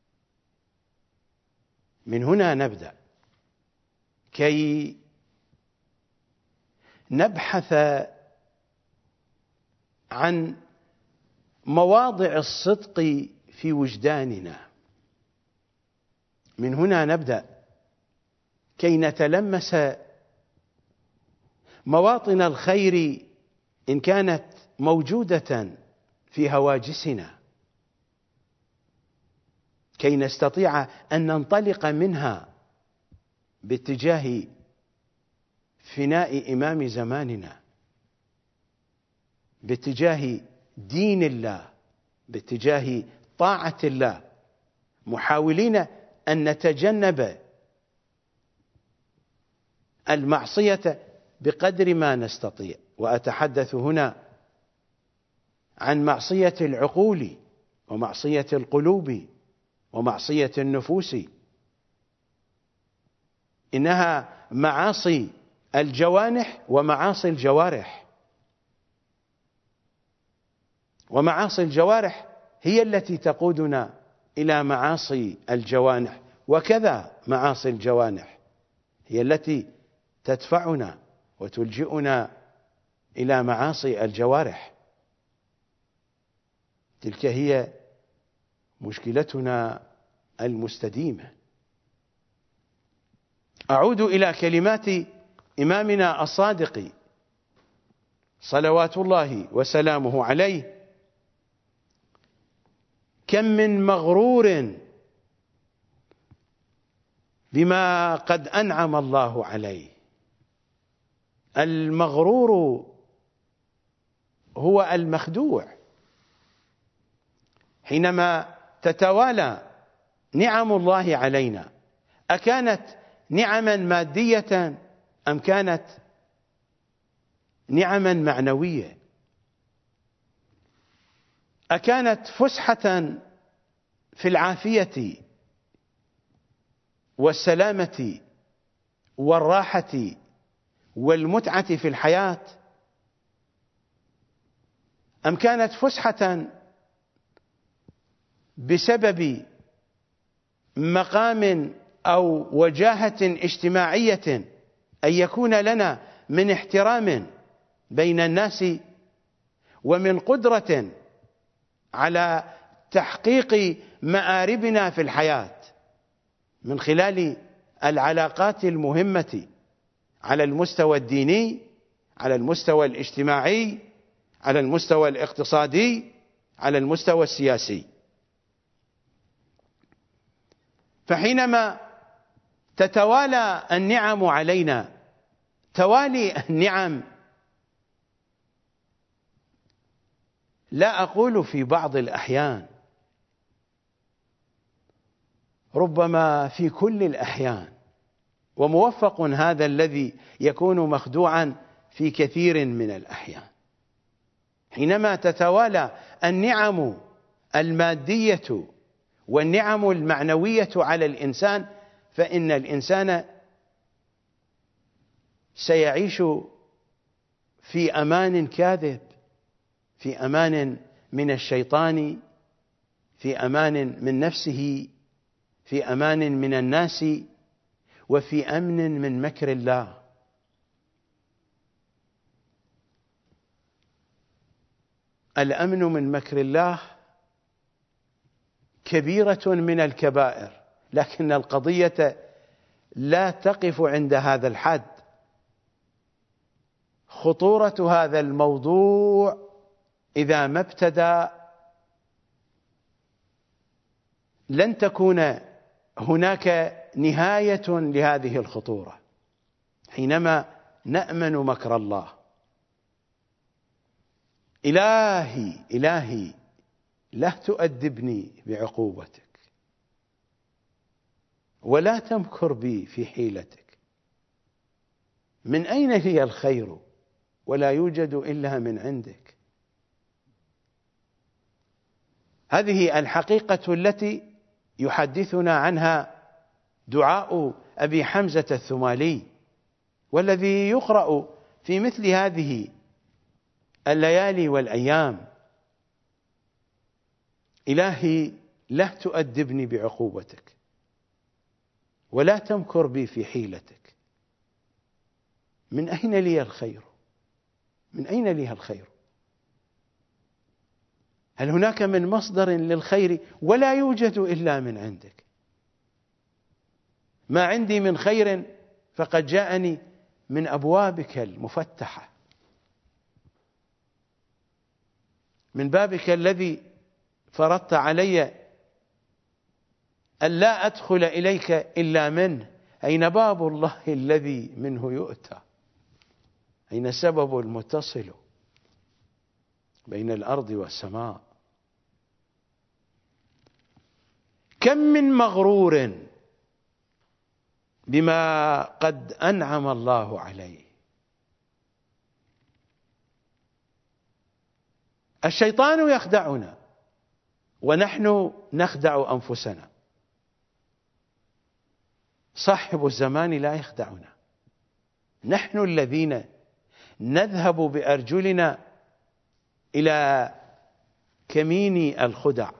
من هنا نبدأ كي نبحث عن مواضع الصدق في وجداننا. من هنا نبدأ كي نتلمس مواطن الخير إن كانت موجودة في هواجسنا كي نستطيع أن ننطلق منها باتجاه فناء إمام زماننا، باتجاه دين الله، باتجاه طاعة الله، محاولين أن نتجنب المعصية بقدر ما نستطيع. وأتحدث هنا عن معصية العقول ومعصية القلوب ومعصية النفوس، إنها معاصي الجوانح ومعاصي الجوارح، ومعاصي الجوارح هي التي تقودنا إلى معاصي الجوانح، وكذا معاصي الجوانح هي التي تدفعنا وتلجئنا إلى معاصي الجوارح. تلك هي مشكلتنا المستديمة. أعود إلى كلمات إمامنا الصادق صلوات الله وسلامه عليه: كم من مغرور بما قد أنعم الله عليه. المغرور هو المخدوع. حينما تتوالى نعم الله علينا، أكانت نعما مادية أم كانت نعما معنوية؟ أكانت فسحة في العافية والسلامة والراحة والمتعة في الحياة، أم كانت فسحة بسبب مقام أو وجاهة اجتماعية أن يكون لنا من احترام بين الناس ومن قدرة على تحقيق مآربنا في الحياة من خلال العلاقات المهمة على المستوى الديني، على المستوى الاجتماعي، على المستوى الاقتصادي، على المستوى السياسي. فحينما تتوالى النعم علينا توالي النعم، لا أقول في بعض الأحيان، ربما في كل الأحيان، وموفق هذا الذي يكون مخدوعا في كثير من الأحيان. حينما تتوالى النعم المادية والنعم المعنوية على الإنسان، فإن الإنسان سيعيش في أمان كاذب، في أمان من الشيطان، في أمان من نفسه، في أمان من الناس، وفي أمن من مكر الله. الأمن من مكر الله كبيرة من الكبائر، لكن القضية لا تقف عند هذا الحد. خطورة هذا الموضوع إذا ما ابتدى لن تكون هناك نهاية لهذه الخطورة. حينما نأمن مكر الله، إلهي إلهي لا تؤدبني بعقوبتك، ولا تمكر بي في حيلتك، من أين لي الخير ولا يوجد إلا من عندك. هذه الحقيقة التي يحدثنا عنها دعاء أبي حمزة الثمالي، والذي يقرأ في مثل هذه الليالي والأيام: إلهي لا تؤدبني بعقوبتك ولا تمكر بي في حيلتك، من أين لي الخير؟ من أين لي الخير؟ هل هناك من مصدر للخير؟ ولا يوجد إلا من عندك. ما عندي من خير فقد جاءني من أبوابك المفتحة، من بابك الذي فرضت علي أن لا أدخل إليك إلا منه. أين باب الله الذي منه يؤتى؟ أين السبب المتصل بين الأرض والسماء؟ كم من مغرور بما قد أنعم الله عليه. الشيطان يخدعنا ونحن نخدع أنفسنا، صاحب الزمان لا يخدعنا، نحن الذين نذهب بأرجلنا إلى كمين الخدع،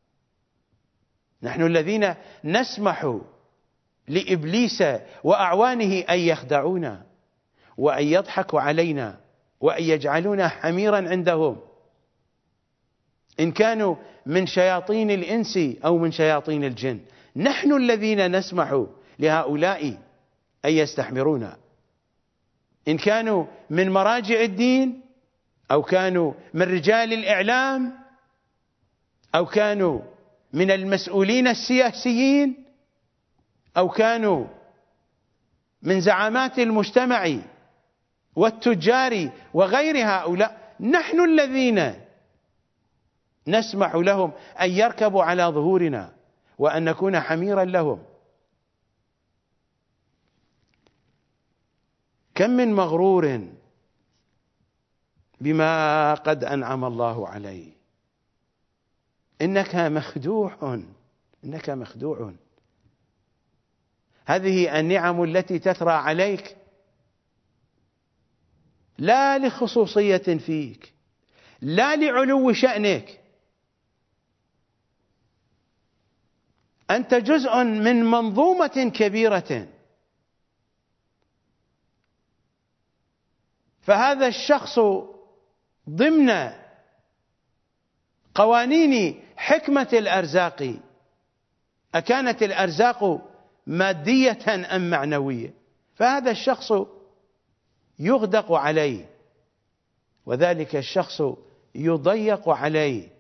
نحن الذين نسمح لإبليس وأعوانه أن يخدعونا وأن يضحكوا علينا وأن يجعلونا حميرا عندهم، إن كانوا من شياطين الإنس أو من شياطين الجن. نحن الذين نسمح لهؤلاء أن يستحمرونا، إن كانوا من مراجع الدين أو كانوا من رجال الإعلام أو كانوا من المسؤولين السياسيين أو كانوا من زعامات المجتمع والتجار وغير هؤلاء. نحن الذين نسمح لهم أن يركبوا على ظهورنا وأن نكون حميرا لهم. كم من مغرور بما قد أنعم الله عليه. إنك مخدوع، إنك مخدوع. هذه النعم التي تثرى عليك لا لخصوصية فيك، لا لعلو شأنك، أنت جزء من منظومة كبيرة. فهذا الشخص ضمن قوانين حكمة الأرزاق، أكانت الأرزاق مادية أم معنوية؟ فهذا الشخص يغدق عليه، وذلك الشخص يضيق عليه.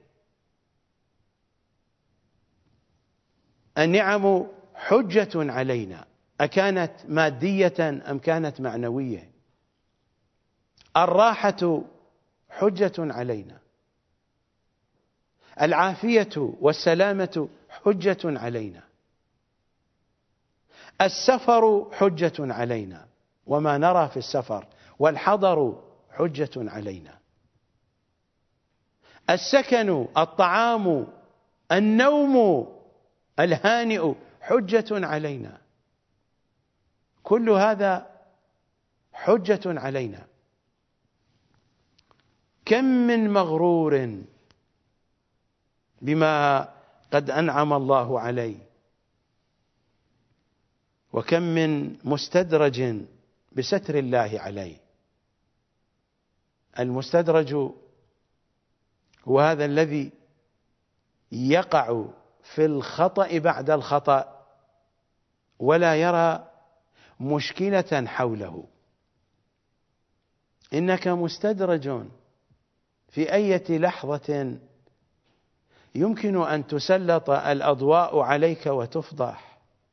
النعم حجة علينا، أكانت مادية أم كانت معنوية؟ الراحة حجة علينا، العافية والسلامة حجة علينا، السفر حجة علينا وما نرى في السفر، والحضر حجة علينا، السكن، الطعام، النوم الهانئ حجة علينا، كل هذا حجة علينا. كم من مغرور بما قد أنعم الله عليه، وكم من مستدرج بستر الله عليه. المستدرج هو هذا الذي يقع في الخطأ بعد الخطأ ولا يرى مشكلة حوله. إنك مستدرج في أي لحظة يمكن أن تسلط الأضواء عليك وتفضح.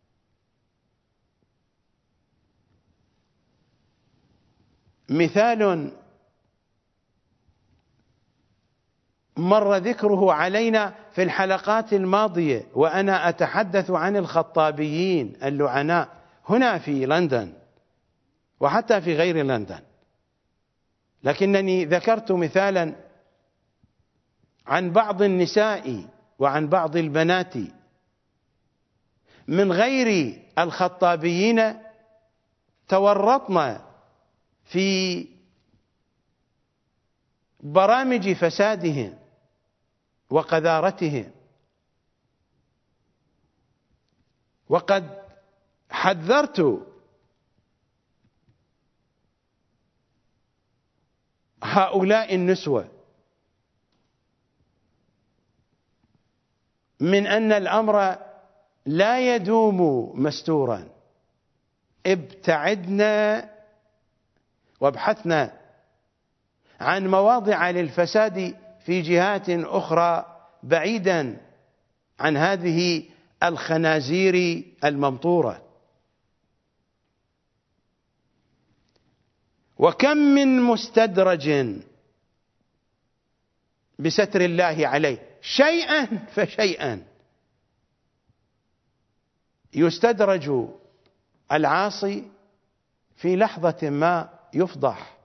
مثال مر ذكره علينا في الحلقات الماضية وأنا أتحدث عن الخطابيين اللعناء هنا في لندن وحتى في غير لندن، لكنني ذكرت مثالا عن بعض النساء وعن بعض البنات من غير الخطابيين تورطن في برامج فسادهم وقذارتهم، وقد حذرت هؤلاء النسوة من أن الأمر لا يدوم مستورا. ابتعدنا وابحثنا عن مواضع للفساد في جهات أخرى بعيدا عن هذه الخنازير الممطورة. وكم من مستدرج بستر الله عليه شيئا فشيئا يستدرج العاصي في لحظة ما يفضح.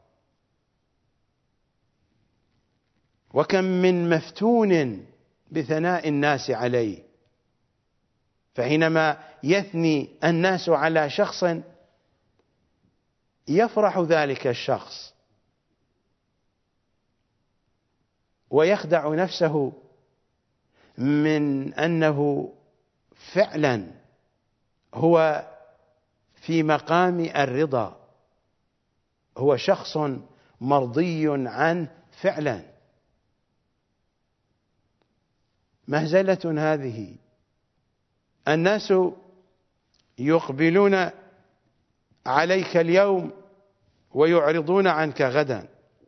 وكم من مفتون بثناء الناس عليه، فحينما يثني الناس على شخص يفرح ذلك الشخص ويخدع نفسه من أنه فعلا هو في مقام الرضا، هو شخص مرضي عنه فعلا. مهزلة هذه، الناس يقبلون عليك اليوم ويعرضون عنك غدا.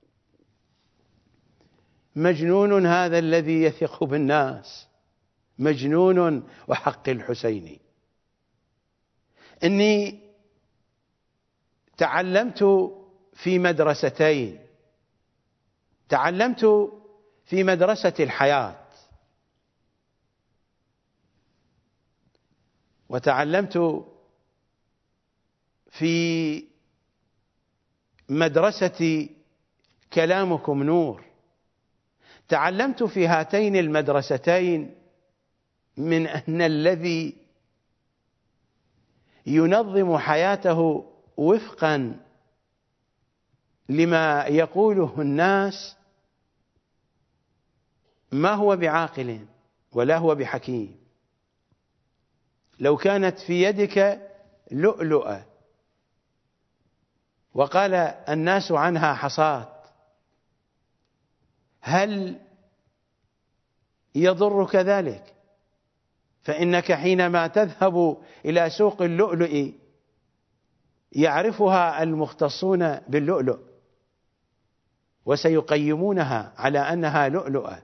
مجنون هذا الذي يثق بالناس، مجنون وحق الحسين. إني تعلمت في مدرستين، تعلمت في مدرسة الحياة، وتعلمت في مدرسة كلامكم نور. تعلمت في هاتين المدرستين من أن الذي ينظم حياته وفقا لما يقوله الناس ما هو بعاقل ولا هو بحكيم. لو كانت في يدك لؤلؤة وقال الناس عنها حصاة، هل يضرك ذلك؟ فإنك حينما تذهب إلى سوق اللؤلؤ يعرفها المختصون باللؤلؤ وسيقيمونها على أنها لؤلؤة،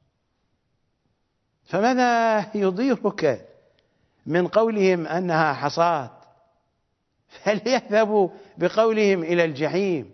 فماذا يضيرك من قولهم أنها حصاة؟ فليذهبوا بقولهم إلى الجحيم،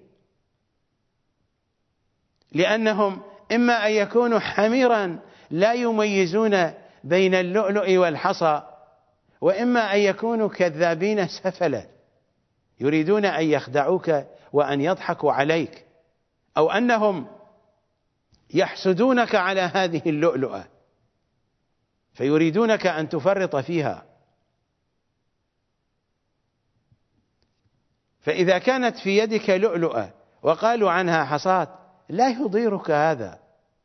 لأنهم إما أن يكونوا حميرا لا يميزون بين اللؤلؤ والحصى، وإما أن يكونوا كذابين سفلة يريدون أن يخدعوك وأن يضحكوا عليك، أو أنهم يحسدونك على هذه اللؤلؤة فيريدونك أن تفرط فيها. فإذا كانت في يدك لؤلؤة وقالوا عنها حصاة لا يضيرك هذا،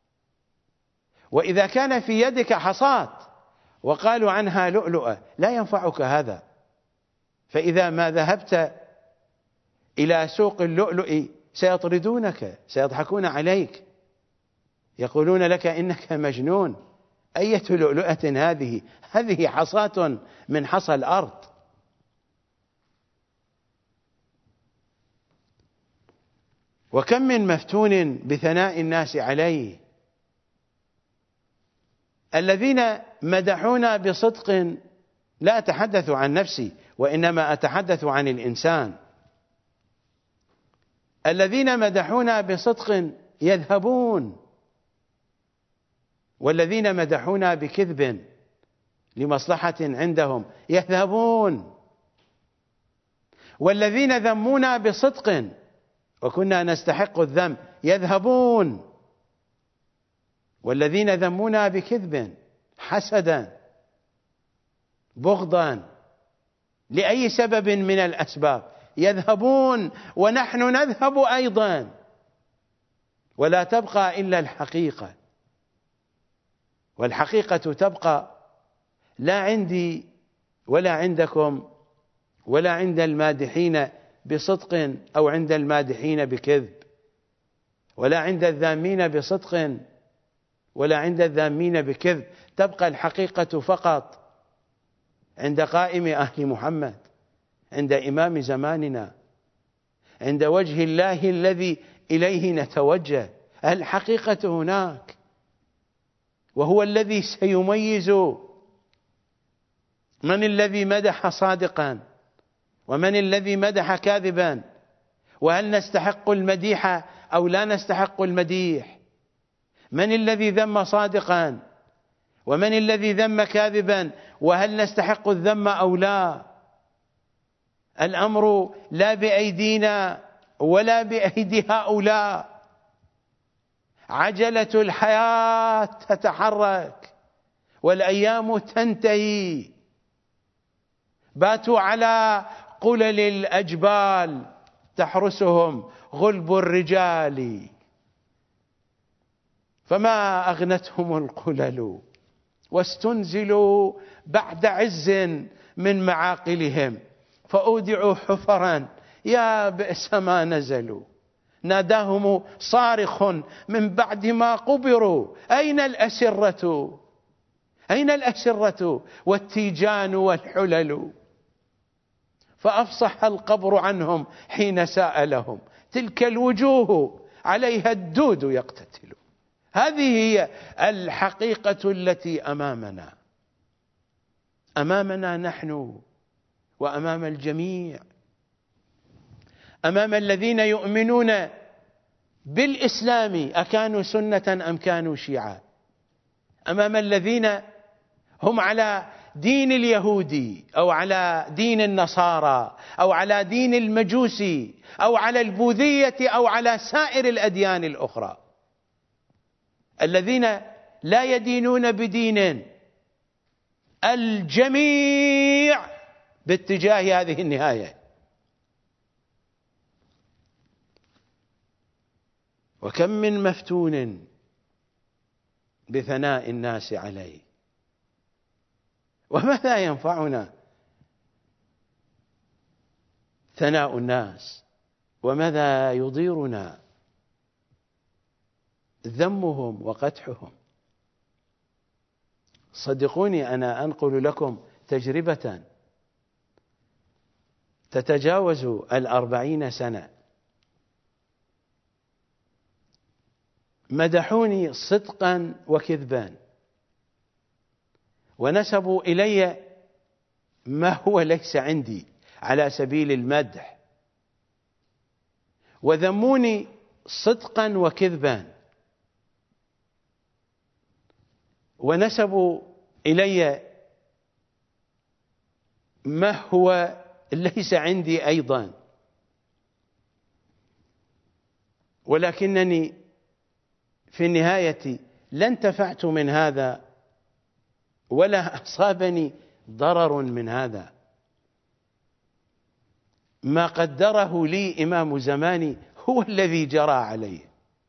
وإذا كان في يدك حصاة وقالوا عنها لؤلؤة لا ينفعك هذا. فإذا ما ذهبت إلى سوق اللؤلؤ سيطردونك، سيضحكون عليك، يقولون لك إنك مجنون، أية لؤلؤة هذه؟ هذه حصاة من حصى الأرض. وكم من مفتون بثناء الناس عليه، الذين مدحونا بصدق، لا أتحدث عن نفسي وإنما أتحدث عن الإنسان، الذين مدحونا بصدق يذهبون، والذين مدحونا بكذب لمصلحة عندهم يذهبون، والذين ذمونا بصدق وكنا نستحق الذم يذهبون، والذين ذمونا بكذب حسدا بغضا لأي سبب من الأسباب يذهبون، ونحن نذهب أيضا، ولا تبقى إلا الحقيقة. والحقيقة تبقى لا عندي ولا عندكم ولا عند المادحين بصدق أو عند المادحين بكذب، ولا عند الذامين بصدق ولا عند الذامين بكذب. تبقى الحقيقة فقط عند قائم أهل محمد، عند إمام زماننا، عند وجه الله الذي إليه نتوجه. الحقيقة هناك، وهو الذي سيميز من الذي مدح صادقا ومن الذي مدح كاذبا، وهل نستحق المديح أو لا نستحق المديح، من الذي ذم صادقا ومن الذي ذم كاذبا، وهل نستحق الذم أو لا. الأمر لا بأيدينا ولا بأيدي هؤلاء. عجلة الحياة تتحرك والأيام تنتهي. باتوا على قلل الأجبال تحرسهم غلب الرجال، فما أغنتهم القلل واستنزلوا بعد عز من معاقلهم، فأودعوا حفرا يا بئس ما نزلوا. ناداهم صارخ من بعد ما قبروا أين الأسرة، أين الأسرة والتيجان والحلل. فأفصح القبر عنهم حين سألهم، تلك الوجوه عليها الدود يقتتل. هذه هي الحقيقة التي أمامنا، أمامنا نحن وأمام الجميع، أمام الذين يؤمنون بالإسلام أكانوا سنة أم كانوا شيعا، أمام الذين هم على دين اليهودي أو على دين النصارى أو على دين المجوسي أو على البوذية أو على سائر الأديان الأخرى، الذين لا يدينون بدين الجميع باتجاه هذه النهاية. وكم من مفتون بثناء الناس عليه، وماذا ينفعنا ثناء الناس، وماذا يضيرنا ذمهم وقدحهم. صدقوني أنا أنقل لكم تجربة تتجاوز الأربعين سنة. مدحوني صدقا وكذبا، ونسبوا إلي ما هو ليس عندي على سبيل المدح، وذموني صدقا وكذبا، ونسبوا إلي ما هو ليس عندي أيضا، ولكنني في النهاية لا انتفعت من هذا ولا أصابني ضرر من هذا. ما قدره لي إمام زماني هو الذي جرى عليه.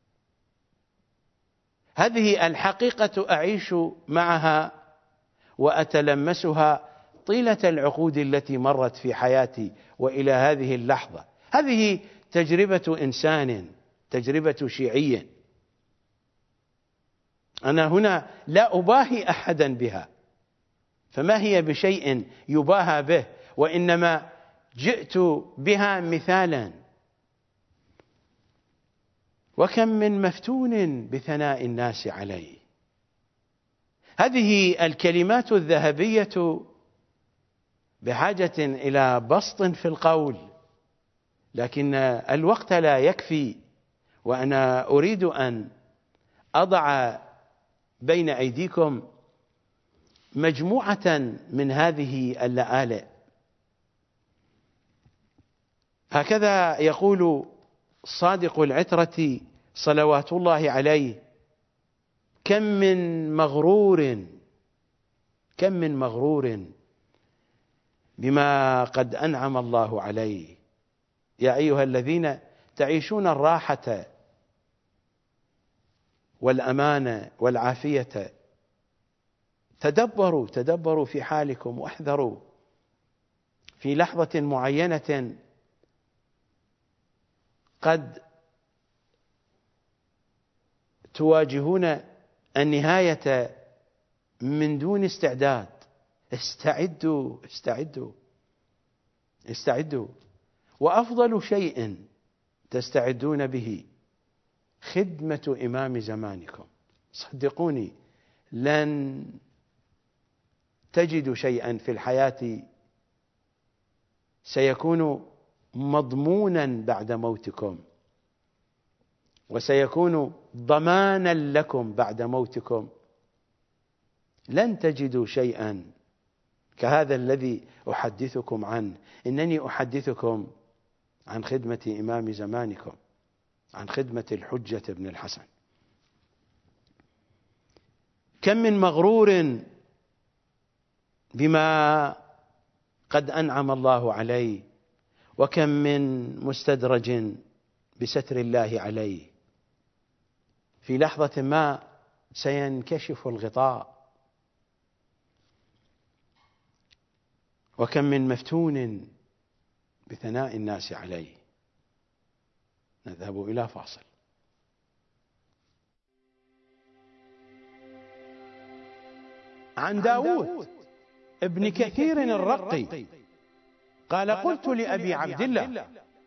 هذه الحقيقة أعيش معها وأتلمسها طيلة العقود التي مرت في حياتي وإلى هذه اللحظة. هذه تجربة إنسان، تجربة شيعي. أنا هنا لا أباهي أحدا بها، فما هي بشيء يباهى به، وإنما جئت بها مثالا. وكم من مفتون بثناء الناس عليه. هذه الكلمات الذهبية بحاجة إلى بسط في القول، لكن الوقت لا يكفي، وأنا أريد أن أضع بين أيديكم مجموعة من هذه اللآلئ. هكذا يقول صادق العترة صلوات الله عليه: كم من مغرور كم من مغرور بما قد أنعم الله عليه. يا أيها الذين تعيشون الراحة والأمانة والعافية، تدبروا تدبروا في حالكم واحذروا في لحظة معينة قد تواجهون النهاية من دون استعداد. استعدوا استعدوا استعدوا. وأفضل شيء تستعدون به خدمة إمام زمانكم، صدقوني لن تجدوا شيئا في الحياة سيكون مضمونا بعد موتكم، وسيكون ضمانا لكم بعد موتكم. لن تجدوا شيئا كهذا الذي أحدثكم عنه. إنني أحدثكم عن خدمة إمام زمانكم، عن خدمة الحجة بن الحسن. كم من مغرور بما قد أنعم الله عليه، وكم من مستدرج بستر الله عليه، في لحظة ما سينكشف الغطاء. وكم من مفتون بثناء الناس عليه. نذهب إلى فاصل. عن داود ابن كثير الرقي قال: قلت لأبي عبد الله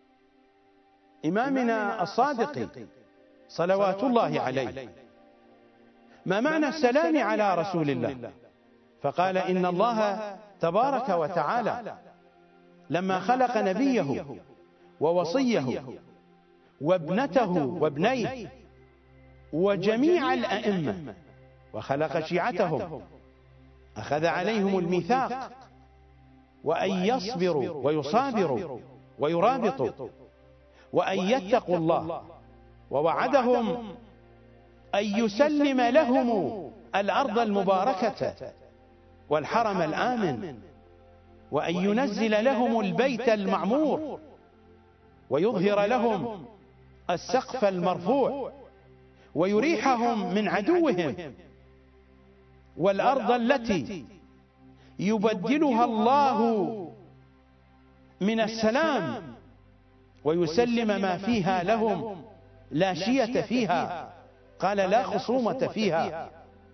إمامنا الصادق صلوات الله عليه: ما معنى السلام على رسول الله؟ فقال: إن الله تبارك وتعالى لما خلق نبيه ووصيه وابنته وابنيه وجميع الأئمة وخلق شيعتهم أخذ عليهم الميثاق وأن يصبروا ويصابروا ويرابطوا وأن يتقوا الله، ووعدهم أن يسلم لهم الأرض المباركة والحرم الآمن، وأن ينزل لهم البيت المعمور، ويظهر لهم السقف المرفوع، ويريحهم من عدوهم، والأرض التي يبدلها الله من السلام ويسلم ما فيها لهم لا شية فيها، قال لا خصومة فيها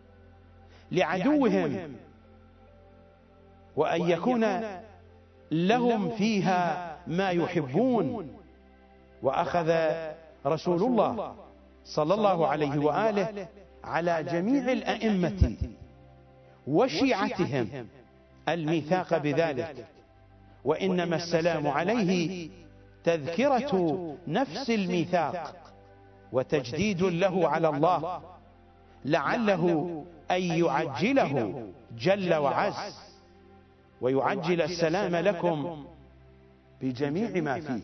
لعدوهم، وأن يكون لهم فيها ما يحبون. وأخذ رسول الله صلى الله عليه وآله على جميع الأئمة وشيعتهم الميثاق بذلك، وإنما السلام عليه تذكرة نفس الميثاق وتجديد له على الله، لعله أن يعجله جل وعز ويعجل السلام لكم بجميع ما فيه.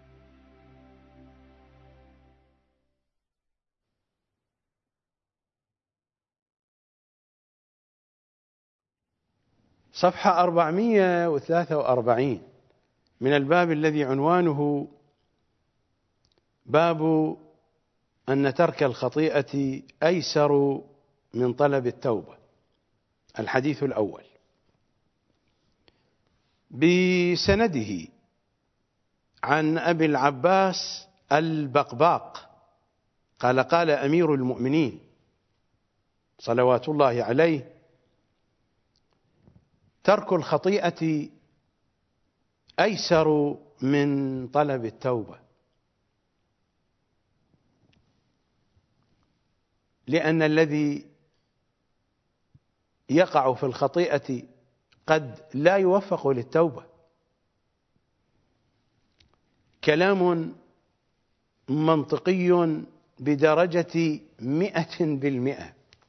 صفحة أربعمائة وثلاثة وأربعين من الباب الذي عنوانه باب أن ترك الخطيئة أيسر من طلب التوبة. الحديث الأول بسنده عن أبي العباس البقباق قال: قال أمير المؤمنين صلوات الله عليه: ترك الخطيئة أيسر من طلب التوبة، لأن الذي يقع في الخطيئة قد لا يوفق للتوبة. كلام منطقي بدرجة مئة بالمئة،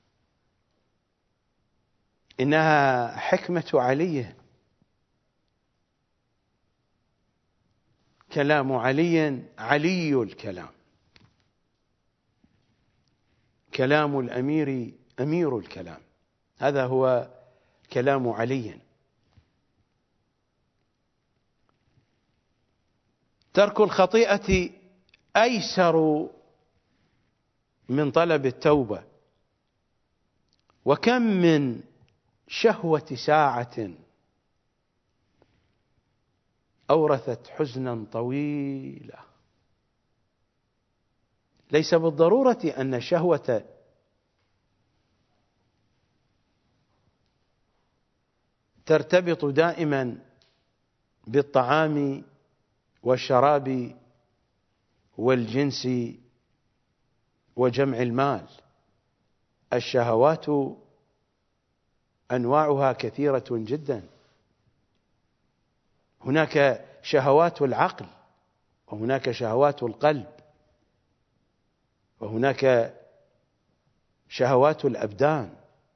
إنها حكمة علي، كلام علي علي الكلام، كلام الأمير أمير الكلام، هذا هو كلام علي. ترك الخطيئة أيسر من طلب التوبة، وكم من شهوة ساعة أورثت حزنا طويلا. ليس بالضرورة أن الشهوة ترتبط دائما بالطعام والشراب والجنس وجمع المال. الشهوات أنواعها كثيرة جدا، هناك شهوات العقل، وهناك شهوات القلب، وهناك شهوات الأبدان.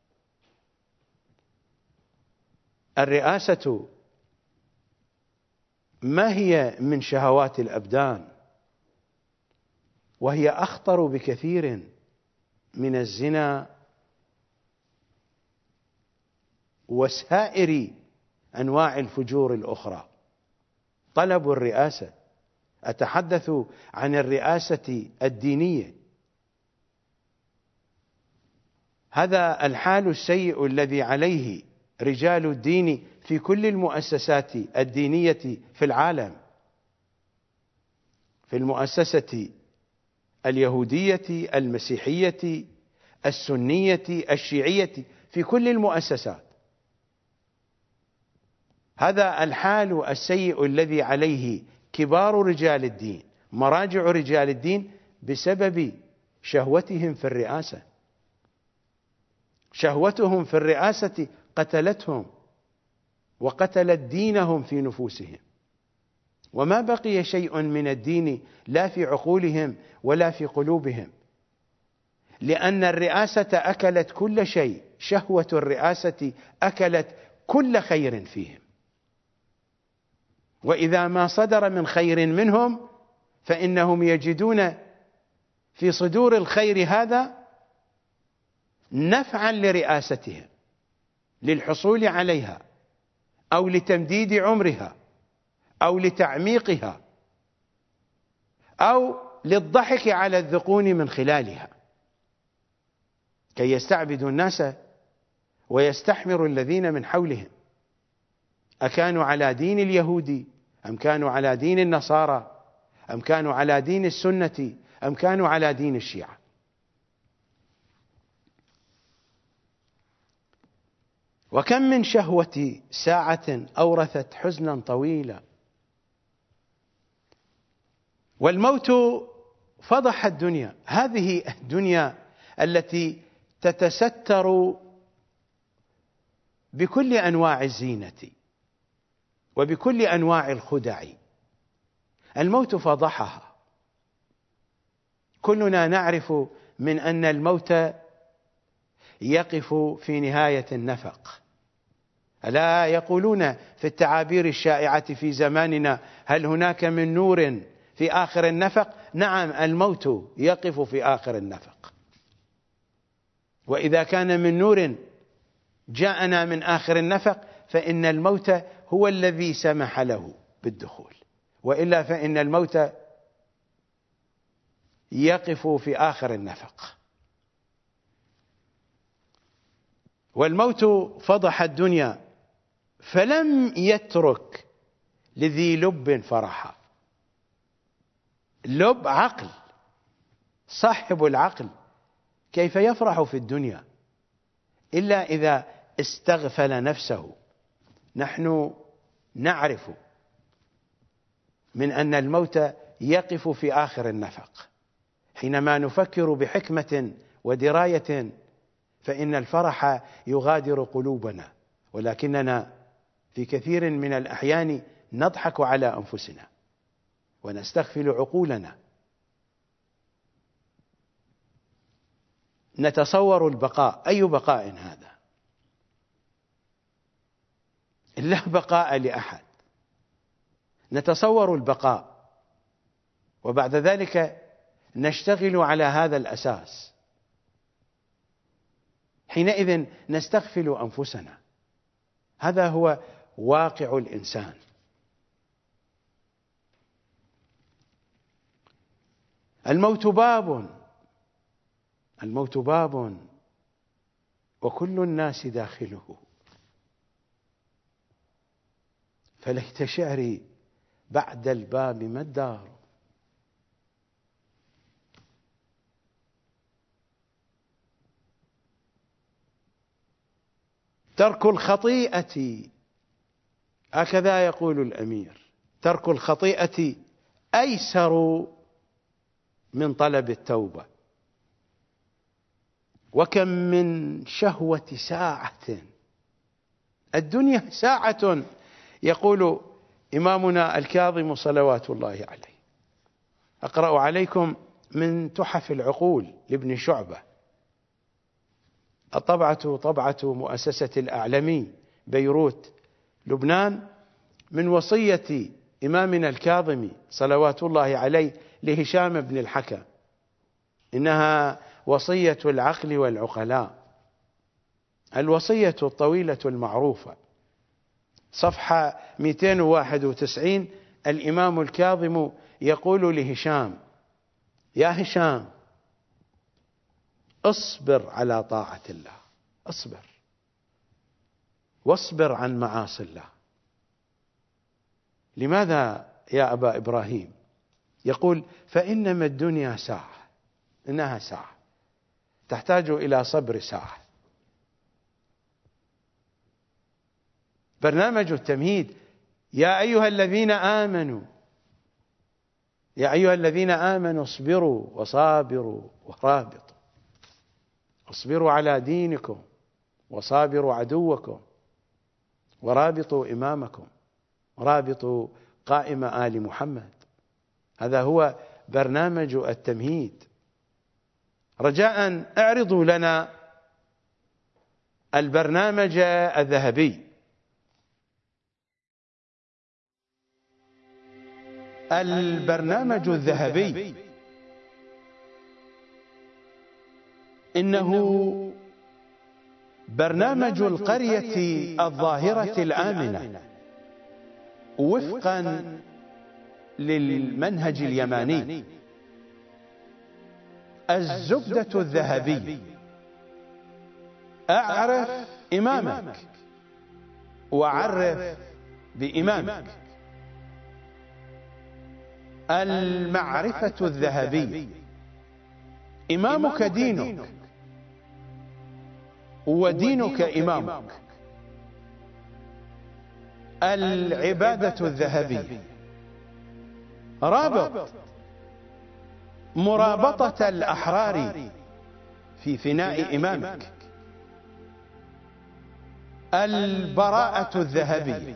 الرئاسة ما هي من شهوات الأبدان، وهي أخطر بكثير من الزنا وسائر أنواع الفجور الأخرى. طلب الرئاسة، أتحدث عن الرئاسة الدينية. هذا الحال السيء الذي عليه رجال الدين في كل المؤسسات الدينية في العالم، في المؤسسة اليهودية، المسيحية، السنية، الشيعية، في كل المؤسسات. هذا الحال السيء الذي عليه كبار رجال الدين، مراجع رجال الدين، بسبب شهوتهم في الرئاسة. شهوتهم في الرئاسة قتلتهم وقتلت دينهم في نفوسهم، وما بقي شيء من الدين لا في عقولهم ولا في قلوبهم، لأن الرئاسة أكلت كل شيء. شهوة الرئاسة أكلت كل خير فيهم، وإذا ما صدر من خير منهم فإنهم يجدون في صدور الخير هذا نفعا لرئاستهم، للحصول عليها أو لتمديد عمرها أو لتعميقها أو للضحك على الذقون من خلالها، كي يستعبدوا الناس ويستحمروا الذين من حولهم. أكانوا على دين اليهود أم كانوا على دين النصارى أم كانوا على دين السنة أم كانوا على دين الشيعة. وكم من شهوة ساعة أورثت حزنا طويلا. والموت فضح الدنيا، هذه الدنيا التي تتستر بكل أنواع الزينة وبكل أنواع الخدع. الموت فضحها. كلنا نعرف من أن الموت يقف في نهاية النفق. ألا يقولون في التعابير الشائعة في زماننا: هل هناك من نور في آخر النفق؟ نعم، الموت يقف في آخر النفق. وإذا كان من نور جاءنا من آخر النفق فإن الموت هو الذي سمح له بالدخول، وإلا فإن الموت يقف في آخر النفق. والموت فضح الدنيا فلم يترك لذي لب فرحا. لب عقل، صاحب العقل كيف يفرح في الدنيا إلا إذا استغفل نفسه. نحن نعرف من أن الموت يقف في آخر النفق. حينما نفكر بحكمة ودراية فإن الفرح يغادر قلوبنا، ولكننا في كثير من الأحيان نضحك على أنفسنا ونستغفل عقولنا. نتصور البقاء. أي بقاء هذا؟ لا بقاء لأحد. نتصور البقاء وبعد ذلك نشتغل على هذا الأساس، حينئذ نستغفل أنفسنا. هذا هو واقع الإنسان. الموت باب، الموت باب وكل الناس داخله، فليت شعري بعد الباب ما الدار. ترك الخطيئة، هكذا يقول الأمير، ترك الخطيئة أيسر من طلب التوبة. وكم من شهوة ساعة، الدنيا ساعة، يقول إمامنا الكاظم صلوات الله عليه. أقرأ عليكم من تحف العقول لابن شعبة، الطبعة طبعة مؤسسة الأعلمي بيروت لبنان، من وصية إمامنا الكاظم صلوات الله عليه لهشام بن الحكم، إنها وصية العقل والعقلاء، الوصية الطويلة المعروفة، صفحة مئتين وواحد وتسعين. الإمام الكاظم يقول لهشام: يا هشام، اصبر على طاعة الله، اصبر واصبر عن معاصي الله. لماذا يا أبا إبراهيم؟ يقول: فإنما الدنيا ساعة، إنها ساعة تحتاج إلى صبر ساعة. برنامج التمهيد: يا أيها الذين آمنوا يا أيها الذين آمنوا اصبروا وصابروا ورابطوا، اصبروا على دينكم وصابروا عدوكم ورابطوا إمامكم، رابطوا قائم آل محمد. هذا هو برنامج التمهيد. رجاء اعرضوا لنا البرنامج الذهبي. البرنامج الذهبي إنه برنامج القرية الظاهرة الآمنة وفقا للمنهج اليماني. الزبدة الذهبي: أعرف إمامك وعرف بإمامك. المعرفة الذهبي: إمامك دينك ودينك إمامك. العبادة الذهبي: رابط مرابطة الأحرار في فناء إمامك. البراءة الذهبي: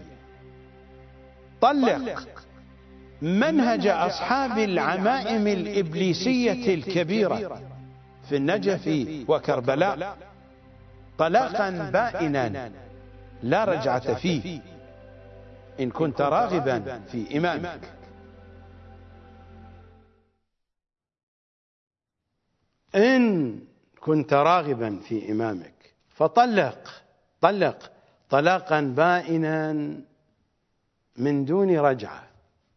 طلق منهج أصحاب العمائم الإبليسية الكبيرة في النجف وكربلاء طلاقا بائنا لا رجعة فيه إن كنت راغبا في إمامك. إن كنت راغبا في إمامك فطلق طلق طلاقا بائنا من دون رجعة.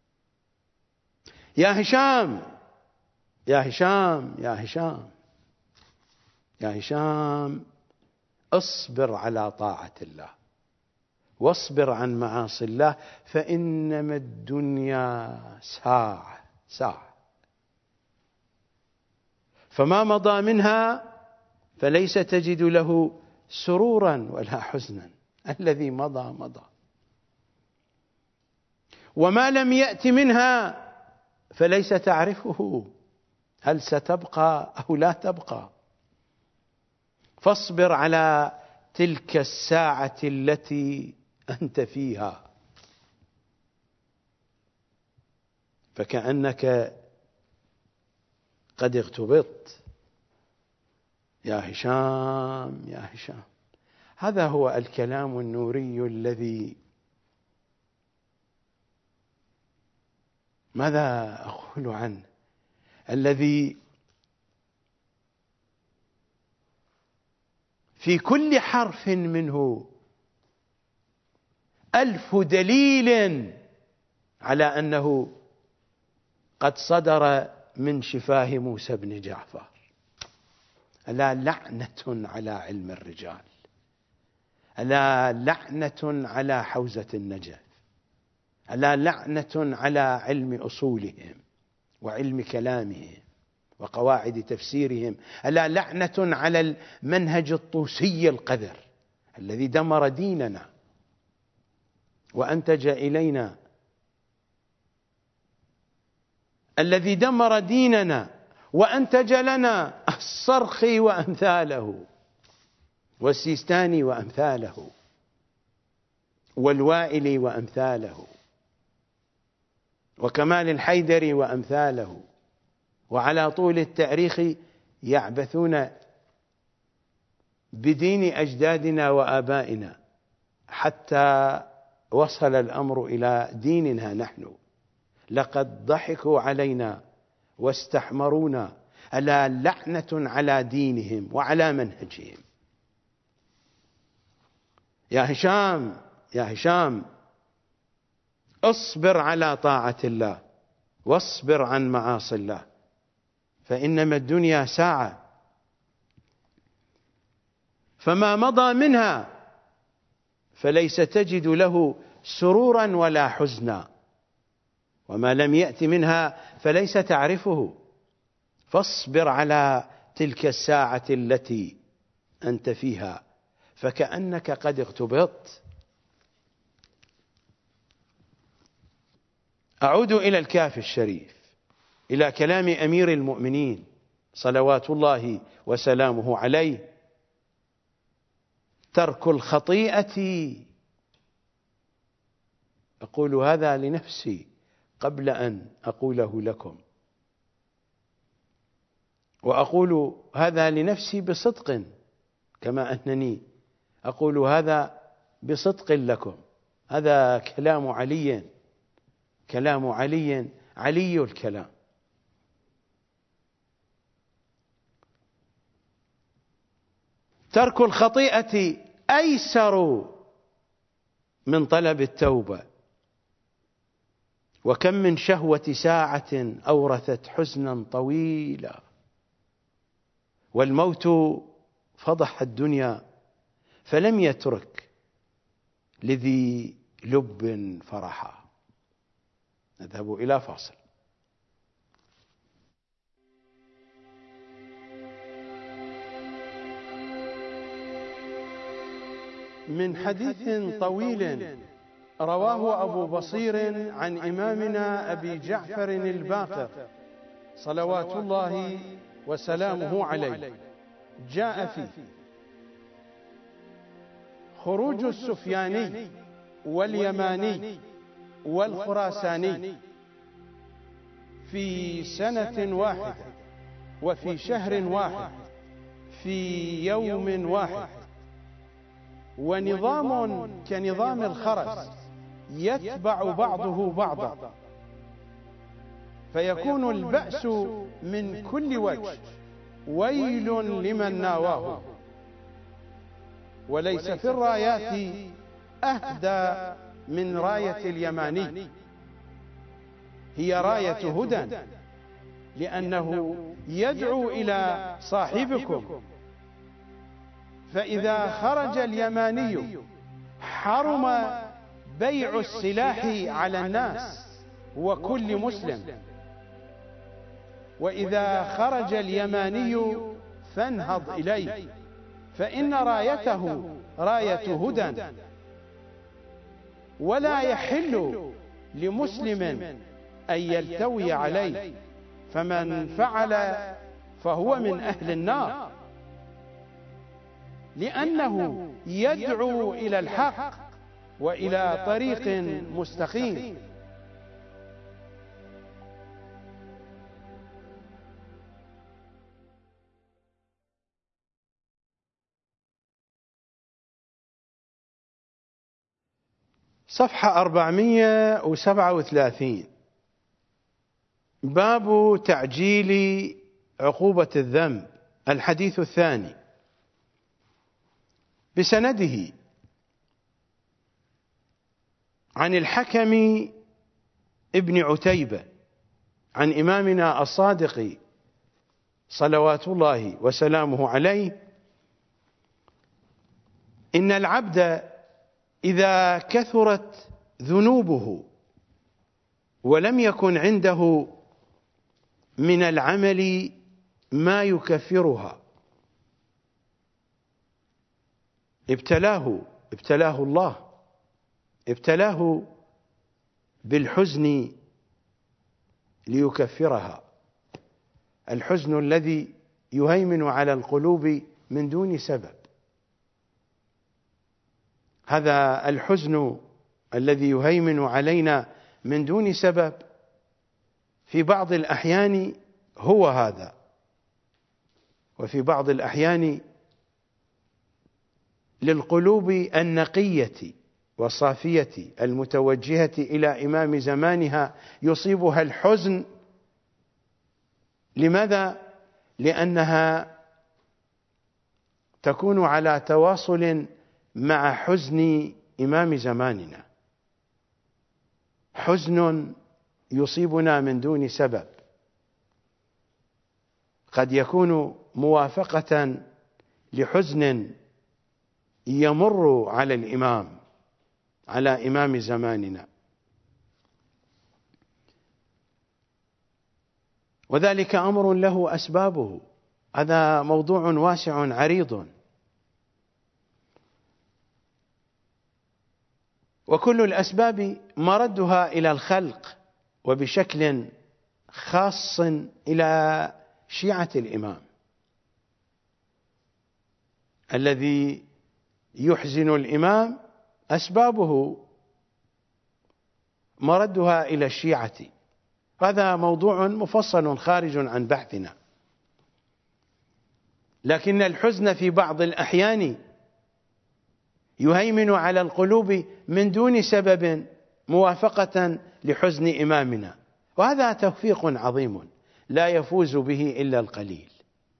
يا هشام يا هشام يا هشام يا هشام اصبر على طاعة الله واصبر عن معاصي الله، فإنما الدنيا ساعة ساعة، فما مضى منها فليس تجد له سرورا ولا حزنا. الذي مضى مضى، وما لم يأت منها فليس تعرفه هل ستبقى أو لا تبقى. فاصبر على تلك الساعة التي أنت فيها، فكأنك قد اغتبطت. يا هشام يا هشام، هذا هو الكلام النوري الذي ماذا أقول عنه، الذي في كل حرف منه ألف دليل على أنه قد صدر من شفاه موسى بن جعفر. ألا لعنة على علم الرجال، ألا لعنة على حوزة النجف، ألا لعنة على علم أصولهم وعلم كلامهم وقواعد تفسيرهم، ألا لعنة على المنهج الطوسي القذر الذي دمر ديننا وأنتج إلينا، الذي دمر ديننا وأنتج لنا الصرخي وأمثاله، والسيستاني وأمثاله، والوائلي وأمثاله، وكمال الحيدري وأمثاله، وعلى طول التاريخ يعبثون بدين أجدادنا وآبائنا حتى وصل الأمر إلى ديننا نحن. لقد ضحكوا علينا واستحمرونا، ألا لعنة على دينهم وعلى منهجهم. يا هشام يا هشام اصبر على طاعة الله واصبر عن معاصي الله، فإنما الدنيا ساعة، فما مضى منها فليس تجد له سرورا ولا حزنا، وما لم يأت منها فليس تعرفه. فاصبر على تلك الساعة التي أنت فيها فكأنك قد اغتبطت. أعود إلى الكافي الشريف، إلى كلام أمير المؤمنين صلوات الله وسلامه عليه: ترك الخطيئة. أقول هذا لنفسي قبل أن أقوله لكم، وأقول هذا لنفسي بصدق كما أنني أقول هذا بصدق لكم. هذا كلام علي، كلام علي، علي الكلام. ترك الخطيئة أيسر من طلب التوبة، وكم من شهوة ساعة أورثت حزنا طويلا، والموت فضح الدنيا فلم يترك لذي لب فرحا. نذهب إلى فاصل. من حديث طويل رواه أبو بصير عن إمامنا أبي جعفر الباقر صلوات الله وسلامه عليه، جاء فيه: خروج السفياني واليماني والخراساني في سنة واحدة وفي شهر واحد في يوم واحد، ونظام كنظام الخرس يتبع بعضه بعضا، فيكون البأس من كل وجه، ويل لمن ناواه. وليس في الرايات أهدى من راية اليماني، هي راية هدى، لأنه يدعو إلى صاحبكم، فإذا خرج اليماني حرم بيع السلاح على الناس وكل مسلم، وإذا خرج اليماني فانهض إليه، فإن رايته راية هدى، ولا يحل لمسلم أن يلتوي عليه، فمن فعل فهو من أهل النار، لأنه يدعو إلى الحق وإلى طريق مستقيم. صفحة أربعمائة وسبعة وثلاثين، باب تعجيل عقوبة الذنب، الحديث الثاني، بسنده عن الحكم ابن عتيبة عن إمامنا الصادق صلوات الله وسلامه عليه: إن العبد إذا كثرت ذنوبه ولم يكن عنده من العمل ما يكفرها ابتلاه ابتلاه الله ابتلاه بالحزن ليكفرها، الحزن الذي يهيمن على القلوب من دون سبب. هذا الحزن الذي يهيمن علينا من دون سبب في بعض الأحيان هو هذا، وفي بعض الأحيان للقلوب النقية والصافية المتوجهة إلى إمام زمانها يصيبها الحزن. لماذا؟ لأنها تكون على تواصل مع حزن إمام زماننا، حزن يصيبنا من دون سبب، قد يكون موافقة لحزن يمر على الإمام، على إمام زماننا، وذلك أمر له أسبابه. هذا موضوع واسع عريض، وكل الأسباب مردها إلى الخلق، وبشكل خاص إلى شيعة الإمام. الذي يحزن الإمام أسبابه مردها إلى الشيعة. هذا موضوع مفصل خارج عن بحثنا، لكن الحزن في بعض الأحيان يهيمن على القلوب من دون سبب موافقة لحزن إمامنا، وهذا توفيق عظيم لا يفوز به إلا القليل.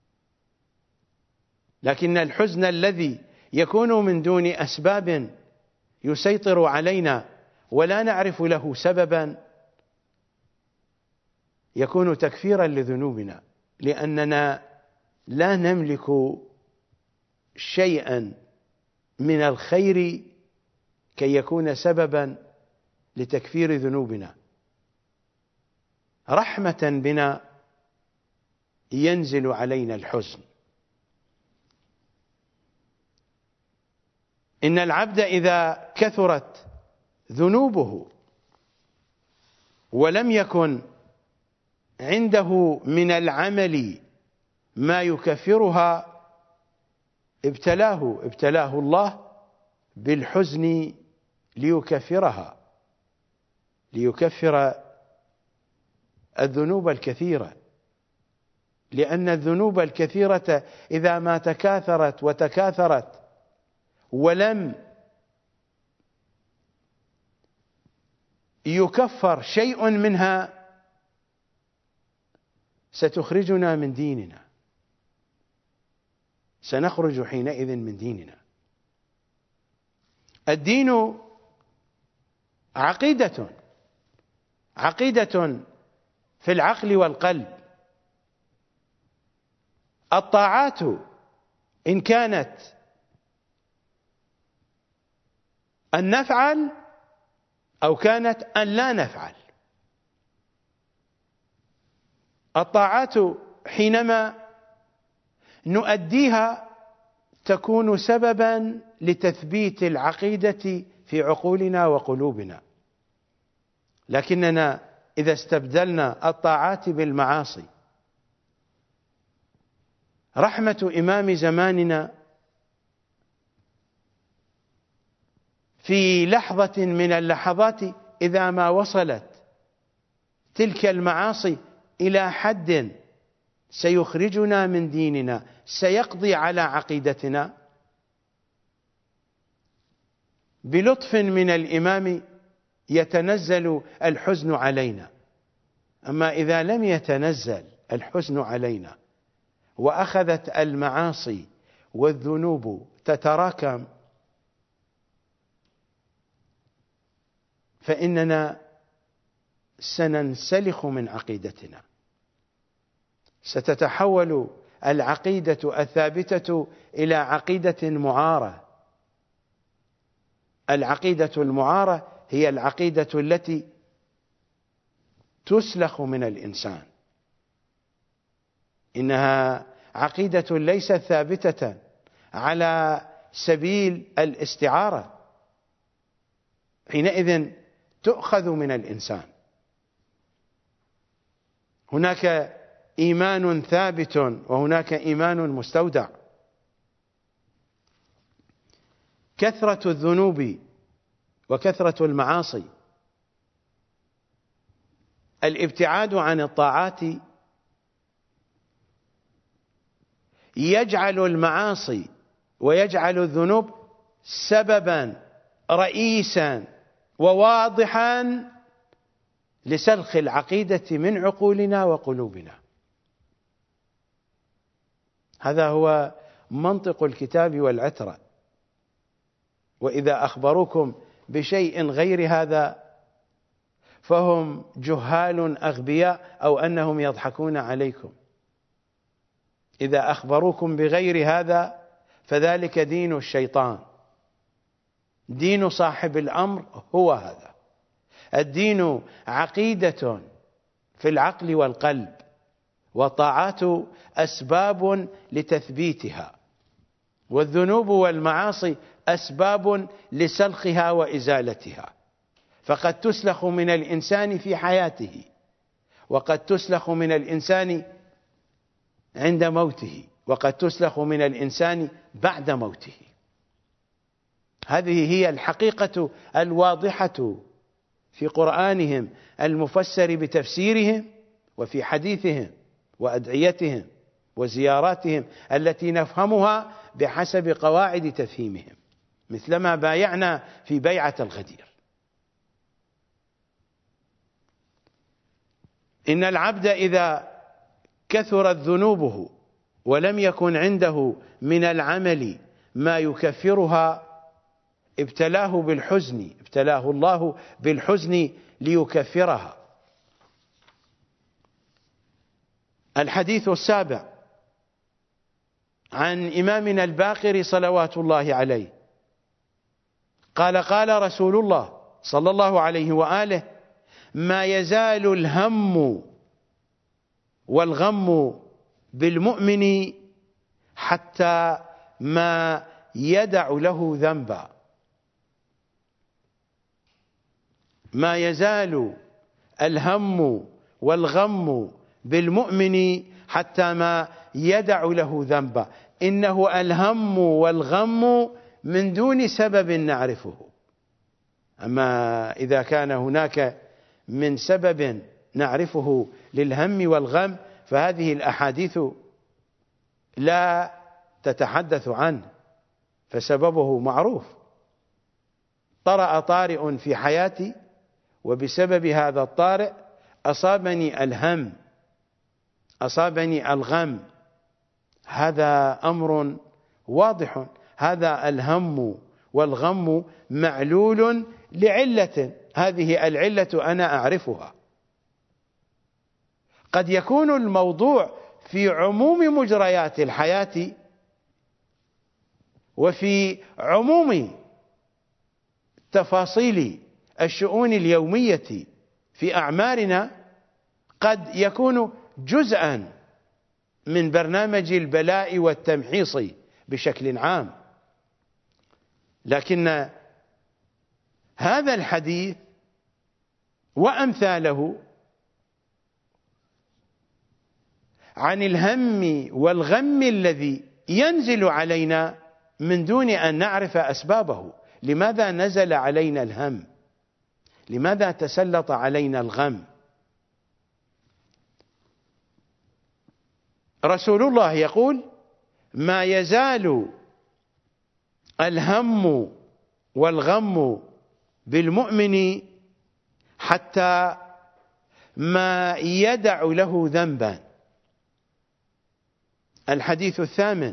لكن الحزن الذي يكون من دون أسباب يسيطر علينا ولا نعرف له سببا يكون تكفيرا لذنوبنا، لأننا لا نملك شيئا من الخير كي يكون سببا لتكفير ذنوبنا. رحمة بنا ينزل علينا الحزن. إن العبد إذا كثرت ذنوبه ولم يكن عنده من العمل ما يكفرها ابتلاه ابتلاه الله بالحزن ليكفرها، ليكفر الذنوب الكثيرة. لأن الذنوب الكثيرة إذا ما تكاثرت وتكاثرت ولم يكفر شيء منها ستخرجنا من ديننا، سنخرج حينئذ من ديننا. الدين عقيدة، عقيدة في العقل والقلب. الطاعات إن كانت أن نفعل أو كانت أن لا نفعل. الطاعات حينما نؤديها تكون سببا لتثبيت العقيدة في عقولنا وقلوبنا، لكننا إذا استبدلنا الطاعات بالمعاصي، رحمة إمام زماننا في لحظة من اللحظات إذا ما وصلت تلك المعاصي إلى حد سيخرجنا من ديننا، سيقضي على عقيدتنا، بلطف من الإمام يتنزل الحزن علينا. أما إذا لم يتنزل الحزن علينا وأخذت المعاصي والذنوب تتراكم، فإننا سننسلخ من عقيدتنا، ستتحول العقيدة الثابتة إلى عقيدة معارة. العقيدة المعارة هي العقيدة التي تسلخ من الإنسان، إنها عقيدة ليست ثابتة على سبيل الاستعارة، حينئذ تؤخذ من الإنسان. هناك إيمان ثابت وهناك إيمان مستودع. كثرة الذنوب وكثرة المعاصي، الابتعاد عن الطاعات يجعل المعاصي ويجعل الذنوب سببا رئيسا وواضحا لسلخ العقيدة من عقولنا وقلوبنا. هذا هو منطق الكتاب والعترة. وإذا أخبروكم بشيء غير هذا فهم جهال أغبياء أو أنهم يضحكون عليكم. إذا أخبروكم بغير هذا فذلك دين الشيطان. دين صاحب الأمر هو هذا. الدين عقيدة في العقل والقلب، والطاعات أسباب لتثبيتها، والذنوب والمعاصي أسباب لسلخها وإزالتها. فقد تسلخ من الإنسان في حياته، وقد تسلخ من الإنسان عند موته، وقد تسلخ من الإنسان بعد موته. هذه هي الحقيقة الواضحة في قرآنهم المفسر بتفسيرهم، وفي حديثهم وأدعيتهم وزياراتهم التي نفهمها بحسب قواعد تفهيمهم، مثلما بايعنا في بيعة الغدير. إن العبد إذا كثرت ذنوبه ولم يكن عنده من العمل ما يكفرها ابتلاه بالحزن، ابتلاه الله بالحزن ليكفرها. الحديث السابع عن إمامنا الباقر صلوات الله عليه قال: قال رسول الله صلى الله عليه وآله: ما يزال الهم والغم بالمؤمن حتى ما يدع له ذنبا. ما يزال الهم والغم بالمؤمن حتى ما يدع له ذنبا. إنه الهم والغم من دون سبب نعرفه. أما إذا كان هناك من سبب نعرفه للهم والغم فهذه الأحاديث لا تتحدث عنه، فسببه معروف. طرأ طارئ في حياتي وبسبب هذا الطارئ أصابني الهم، أصابني الغم. هذا أمر واضح. هذا الهم والغم معلول لعلة، هذه العلة أنا أعرفها. قد يكون الموضوع في عموم مجريات الحياة وفي عموم تفاصيل الشؤون اليومية في أعمارنا، قد يكون جزءا من برنامج البلاء والتمحيص بشكل عام. لكن هذا الحديث وأمثاله عن الهم والغم الذي ينزل علينا من دون أن نعرف أسبابه. لماذا نزل علينا الهم؟ لماذا تسلط علينا الغم؟ رسول الله يقول: ما يزال الهم والغم بالمؤمن حتى ما يدع له ذنبا. الحديث الثامن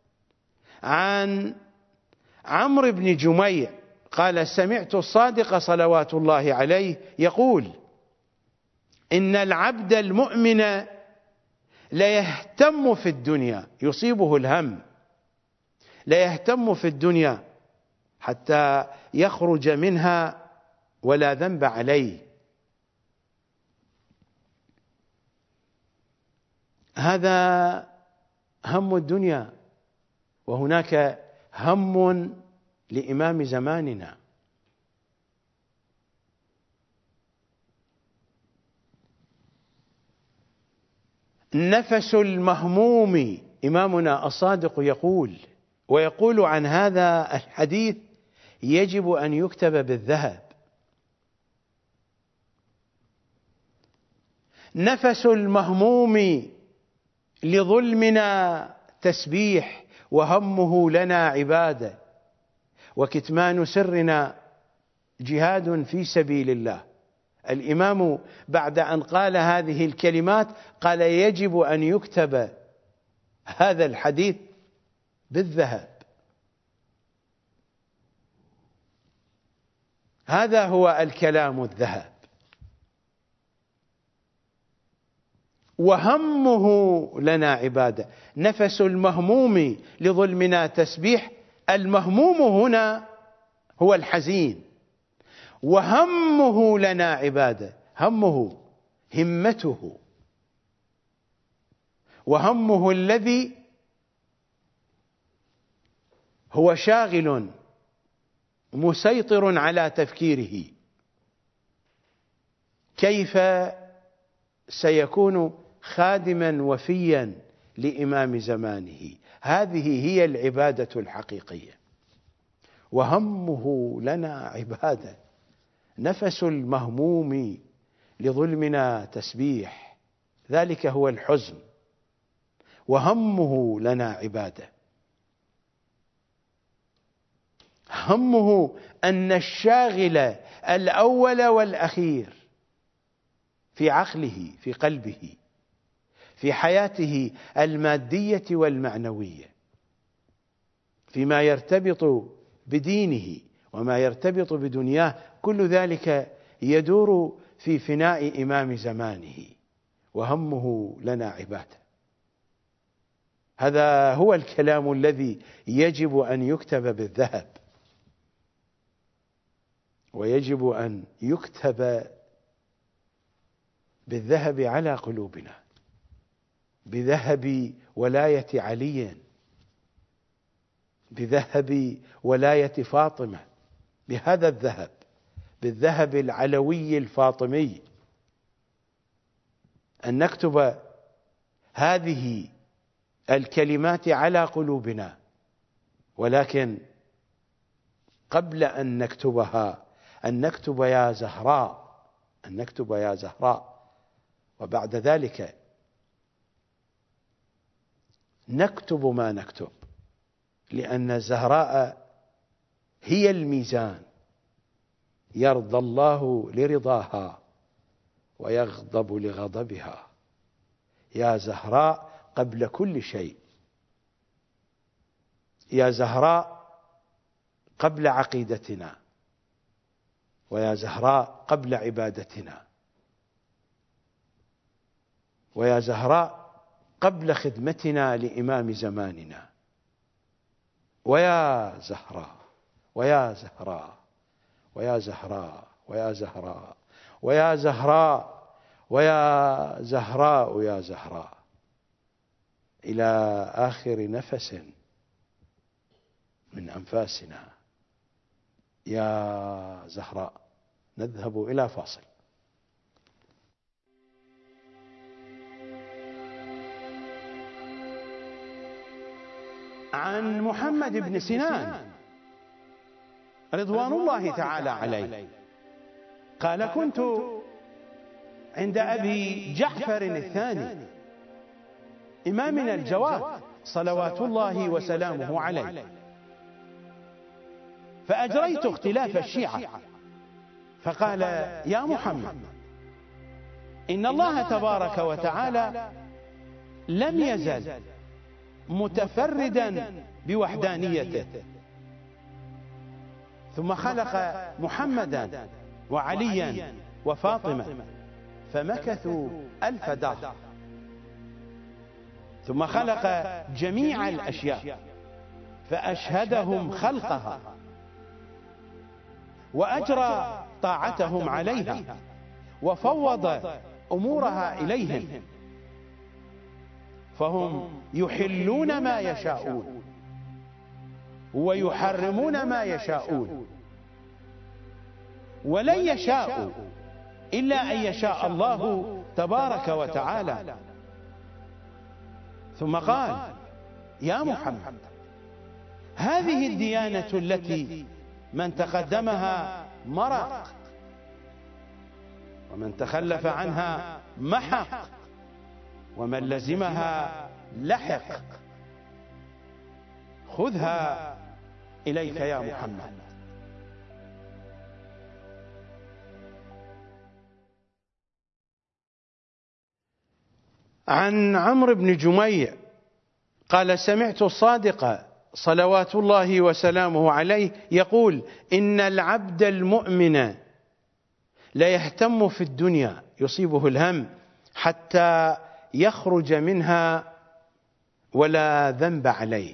عن عمرو بن جميع قال: سمعت الصادق صلوات الله عليه يقول: إن العبد المؤمن ليهتم في الدنيا، يصيبه الهم، ليهتم في الدنيا حتى يخرج منها ولا ذنب عليه. هذا هم الدنيا، وهناك هم لإمام زماننا. نفس المهموم. إمامنا الصادق يقول ويقول عن هذا الحديث: يجب أن يكتب بالذهب. نفس المهموم لظلمنا تسبيح، وهمه لنا عبادة، وكتمان سرنا جهاد في سبيل الله. الإمام بعد أن قال هذه الكلمات قال: يجب أن يكتب هذا الحديث بالذهب. هذا هو الكلام الذهب. وهمه لنا عبادة. نفس المهموم لظلمنا تسبيح. المهموم هنا هو الحزين، وهمه لنا عبادة. همه همته، وهمه الذي هو شاغل مسيطر على تفكيره. كيف سيكون خادما وفيا لإمام زمانه؟ هذه هي العبادة الحقيقية. وهمه لنا عبادة. نفس المهموم لظلمنا تسبيح. ذلك هو الحزن. وهمه لنا عبادة. همه أن الشاغل الأول والأخير في عقله، في قلبه، في حياته المادية والمعنوية، فيما يرتبط بدينه وما يرتبط بدنياه، كل ذلك يدور في فناء إمام زمانه. وهمه لنا عبادة. هذا هو الكلام الذي يجب أن يكتب بالذهب، ويجب أن يكتب بالذهب على قلوبنا، بذهب ولاية علي، بذهب ولاية فاطمة، بهذا الذهب، بالذهب العلوي الفاطمي، أن نكتب هذه الكلمات على قلوبنا. ولكن قبل أن نكتبها أن نكتب يا زهراء، أن نكتب يا زهراء، وبعد ذلك نكتب ما نكتب، لأن الزهراء هي الميزان، يرضى الله لرضاها ويغضب لغضبها. يا زهراء قبل كل شيء، يا زهراء قبل عقيدتنا، ويا زهراء قبل عبادتنا، ويا زهراء قبل خدمتنا لإمام زماننا. ويا زهراء ويا زهراء ويا زهراء ويا زهراء ويا زهراء ويا زهراء يا زهراء، إلى آخر نفس من أنفاسنا. يا زهراء. نذهب إلى فاصل. عن محمد بن سنان رضوان الله تعالى عليه قال: كنت عند أبي جعفر الثاني إمامنا الجواد صلوات الله وسلامه عليه، فأجريت اختلاف الشيعة، فقال: يا محمد، إن الله تبارك وتعالى لم يزل متفردا بوحدانيته، ثم خلق محمدا وعليا وفاطمة فمكثوا ألف دهر، ثم خلق جميع الأشياء فأشهدهم خلقها وأجرى طاعتهم عليها وفوض أمورها إليهم، فهم يحلون ما يشاءون ويحرمون ما يشاءون، ولن يشاءوا إلا أن يشاء الله تبارك وتعالى. ثم قال: يا محمد، هذه الديانة التي من تقدمها مرق ومن تخلف عنها محق ومن لزمها لحق، خذها إليك يا محمد. عن عمرو بن جميع قال: سمعت الصادق صلوات الله وسلامه عليه يقول: إن العبد المؤمن لا يهتم في الدنيا، يصيبه الهم حتى يخرج منها ولا ذنب عليه،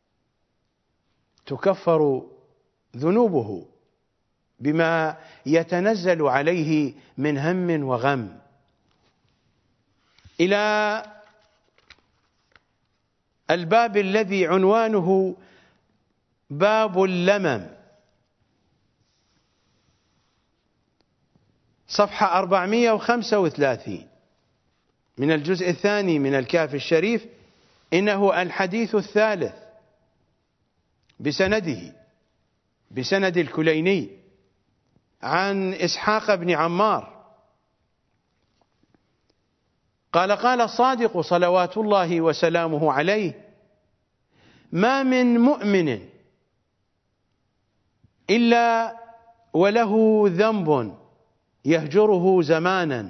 تكفر ذنوبه بما يتنزل عليه من هم وغم، إلى الباب الذي عنوانه باب اللمم، صفحة أربعمائة وخمسة وثلاثين من الجزء الثاني من الكهف الشريف. إنه الحديث الثالث بسنده بسند الكليني عن إسحاق بن عمار قال: قال الصادق صلوات الله وسلامه عليه: ما من مؤمن إلا وله ذنب يهجره زمانا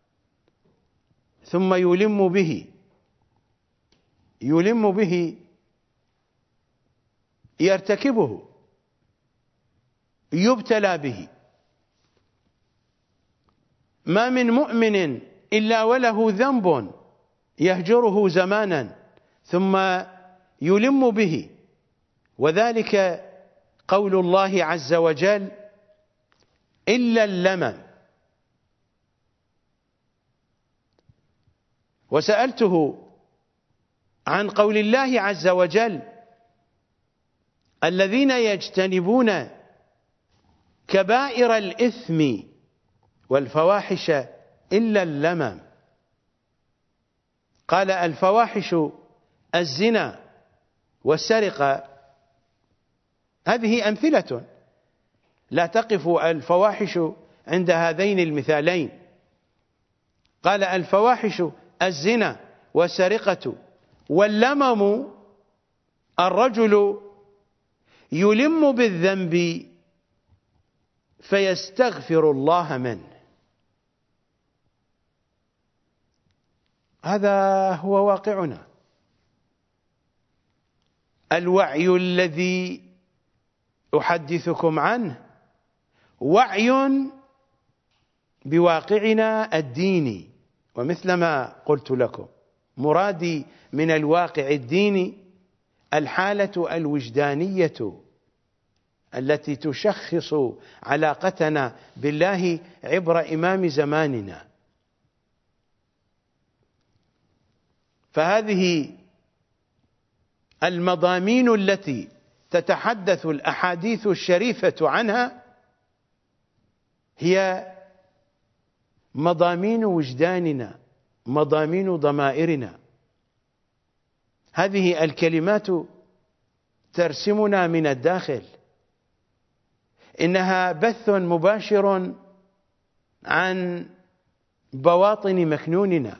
ثم يلم به يلم به يرتكبه يبتلى به. ما من مؤمن إلا وله ذنب يهجره زمانا ثم يلم به، وذلك قول الله عز وجل: إلا اللمم. وسألته عن قول الله عز وجل: الذين يجتنبون كبائر الإثم والفواحش إلا اللمم. قال: الفواحش الزنا والسرقة، هذه أمثلة، لا تقف الفواحش عند هذين المثالين. قال: الفواحش الزنا والسرقة، واللمم الرجل يلم بالذنب فيستغفر الله منه. هذا هو واقعنا. الوعي الذي أحدثكم عنه وعي بواقعنا الديني، ومثلما قلت لكم مرادي من الواقع الديني الحالة الوجدانية التي تشخص علاقتنا بالله عبر إمام زماننا. فهذه المضامين التي تتحدث الأحاديث الشريفة عنها هي مضامين وجداننا، مضامين ضمائرنا. هذه الكلمات ترسمنا من الداخل، إنها بث مباشر عن بواطن مكنوننا.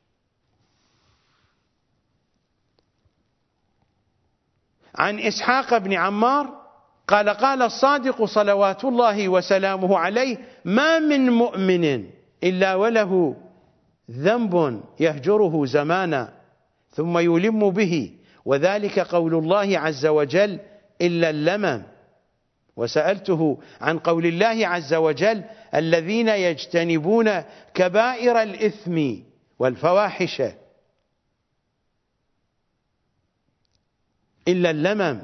عن إسحاق بن عمار قال: قال الصادق صلوات الله وسلامه عليه: ما من مؤمن إلا وله ذنب يهجره زمانا ثم يلم به، وذلك قول الله عز وجل: إلا اللمم. وسألته عن قول الله عز وجل: الذين يجتنبون كبائر الإثم والفواحش إلا اللمم.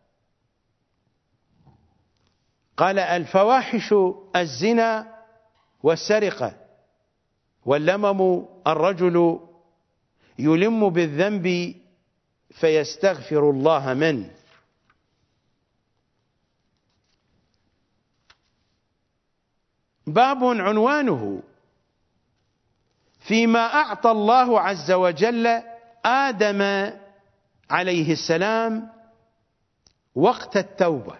قال: الفواحش الزنا والسرقة، واللمم الرجل يلم بالذنب فيستغفر الله منه. باب عنوانه: فيما أعطى الله عز وجل آدم عليه السلام وقت التوبة،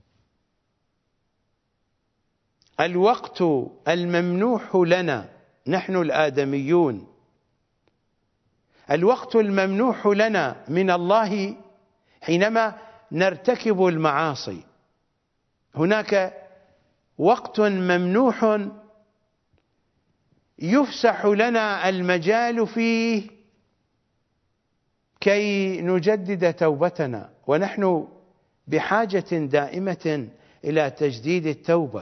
الوقت الممنوح لنا نحن الآدميون، الوقت الممنوح لنا من الله حينما نرتكب المعاصي. هناك وقت ممنوح يفسح لنا المجال فيه كي نجدد توبتنا، ونحن بحاجة دائمة إلى تجديد التوبة.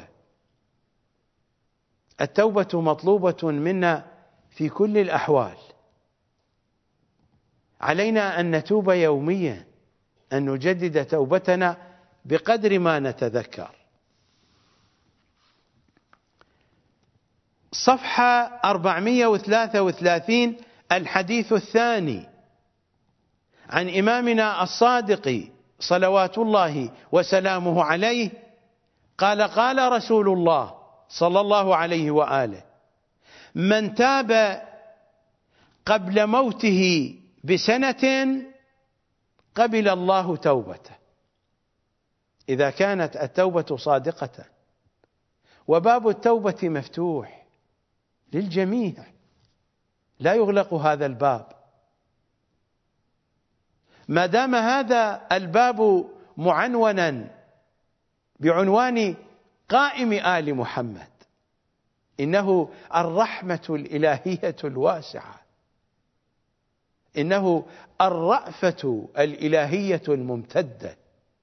التوبة مطلوبة منا في كل الأحوال، علينا أن نتوب يوميا، أن نجدد توبتنا بقدر ما نتذكر. صفحة أربعمائة وثلاثة وثلاثين، الحديث الثاني عن إمامنا الصادق صلوات الله وسلامه عليه قال: قال رسول الله صلى الله عليه وآله: من تاب قبل موته بسنة قبل الله توبته. إذا كانت التوبة صادقة، وباب التوبة مفتوح للجميع، لا يغلق هذا الباب. ما دام هذا الباب معنونا بعنوان قائم آل محمد، إنه الرحمة الإلهية الواسعة، إنه الرأفة الإلهية الممتدة،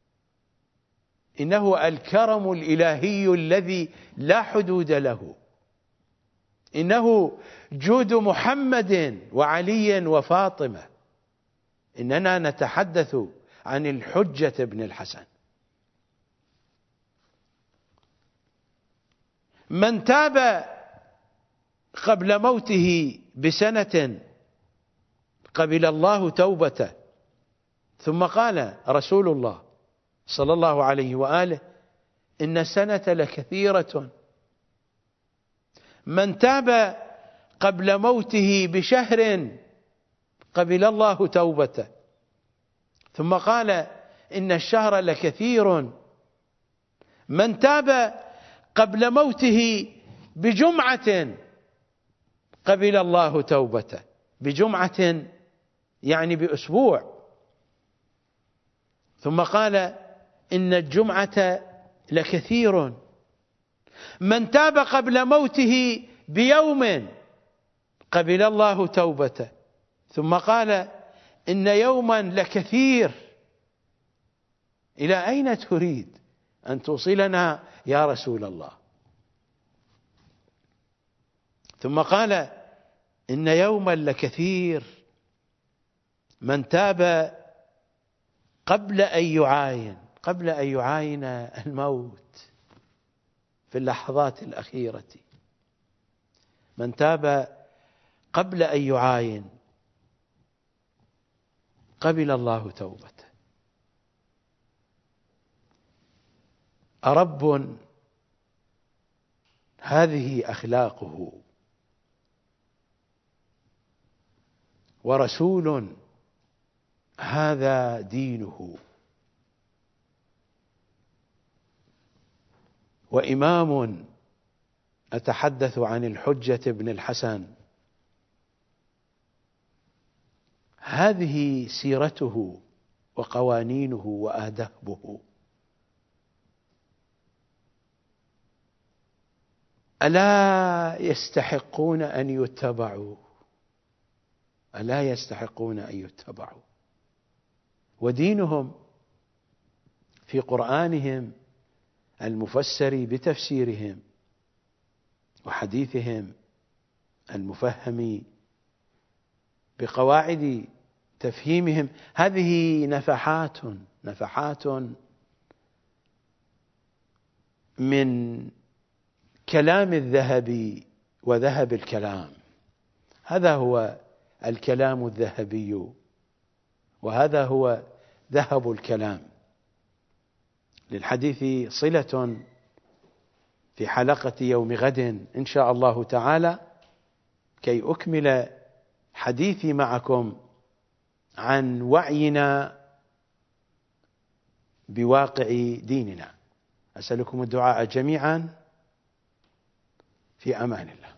إنه الكرم الإلهي الذي لا حدود له، إنه جود محمد وعلي وفاطمة. إننا نتحدث عن الحجة بن الحسن. من تاب قبل موته بسنة قبل الله توبته. ثم قال رسول الله صلى الله عليه وآله: إن السنة لكثيرة. من تاب قبل موته بشهر قبل الله توبته. ثم قال: إن الشهر لكثير. من تاب قبل موته بجمعة قبل الله توبته. بجمعة يعني بأسبوع. ثم قال: إن الجمعة لكثير. من تاب قبل موته بيوم قبل الله توبته. ثم قال: إن يوما لكثير. إلى أين تريد أن توصلنا يا رسول الله؟ ثم قال: إن يوما لكثير. من تاب قبل أن يعاين قبل أن يعاين الموت في اللحظات الأخيرة، من تاب قبل أن يعاين قبل الله توبته. أرب هذه أخلاقه، ورسول هذا دينه، وإمام أتحدث عن الحجة بن الحسن، هذه سيرته وقوانينه وآدابه. ألا يستحقون أن يتبعوا؟ ألا يستحقون أن يتبعوا؟ ودينهم في قرآنهم المفسر بتفسيرهم، وحديثهم المفهم بقواعد تفهيمهم. هذه نفحات نفحات من كلام الذهب وذهب الكلام. هذا هو الكلام الذهبي، وهذا هو ذهب الكلام. للحديث صلة في حلقة يوم غد إن شاء الله تعالى، كي أكمل حديثي معكم عن وعينا بواقع ديننا. أسألكم الدعاء جميعا، في أمان الله.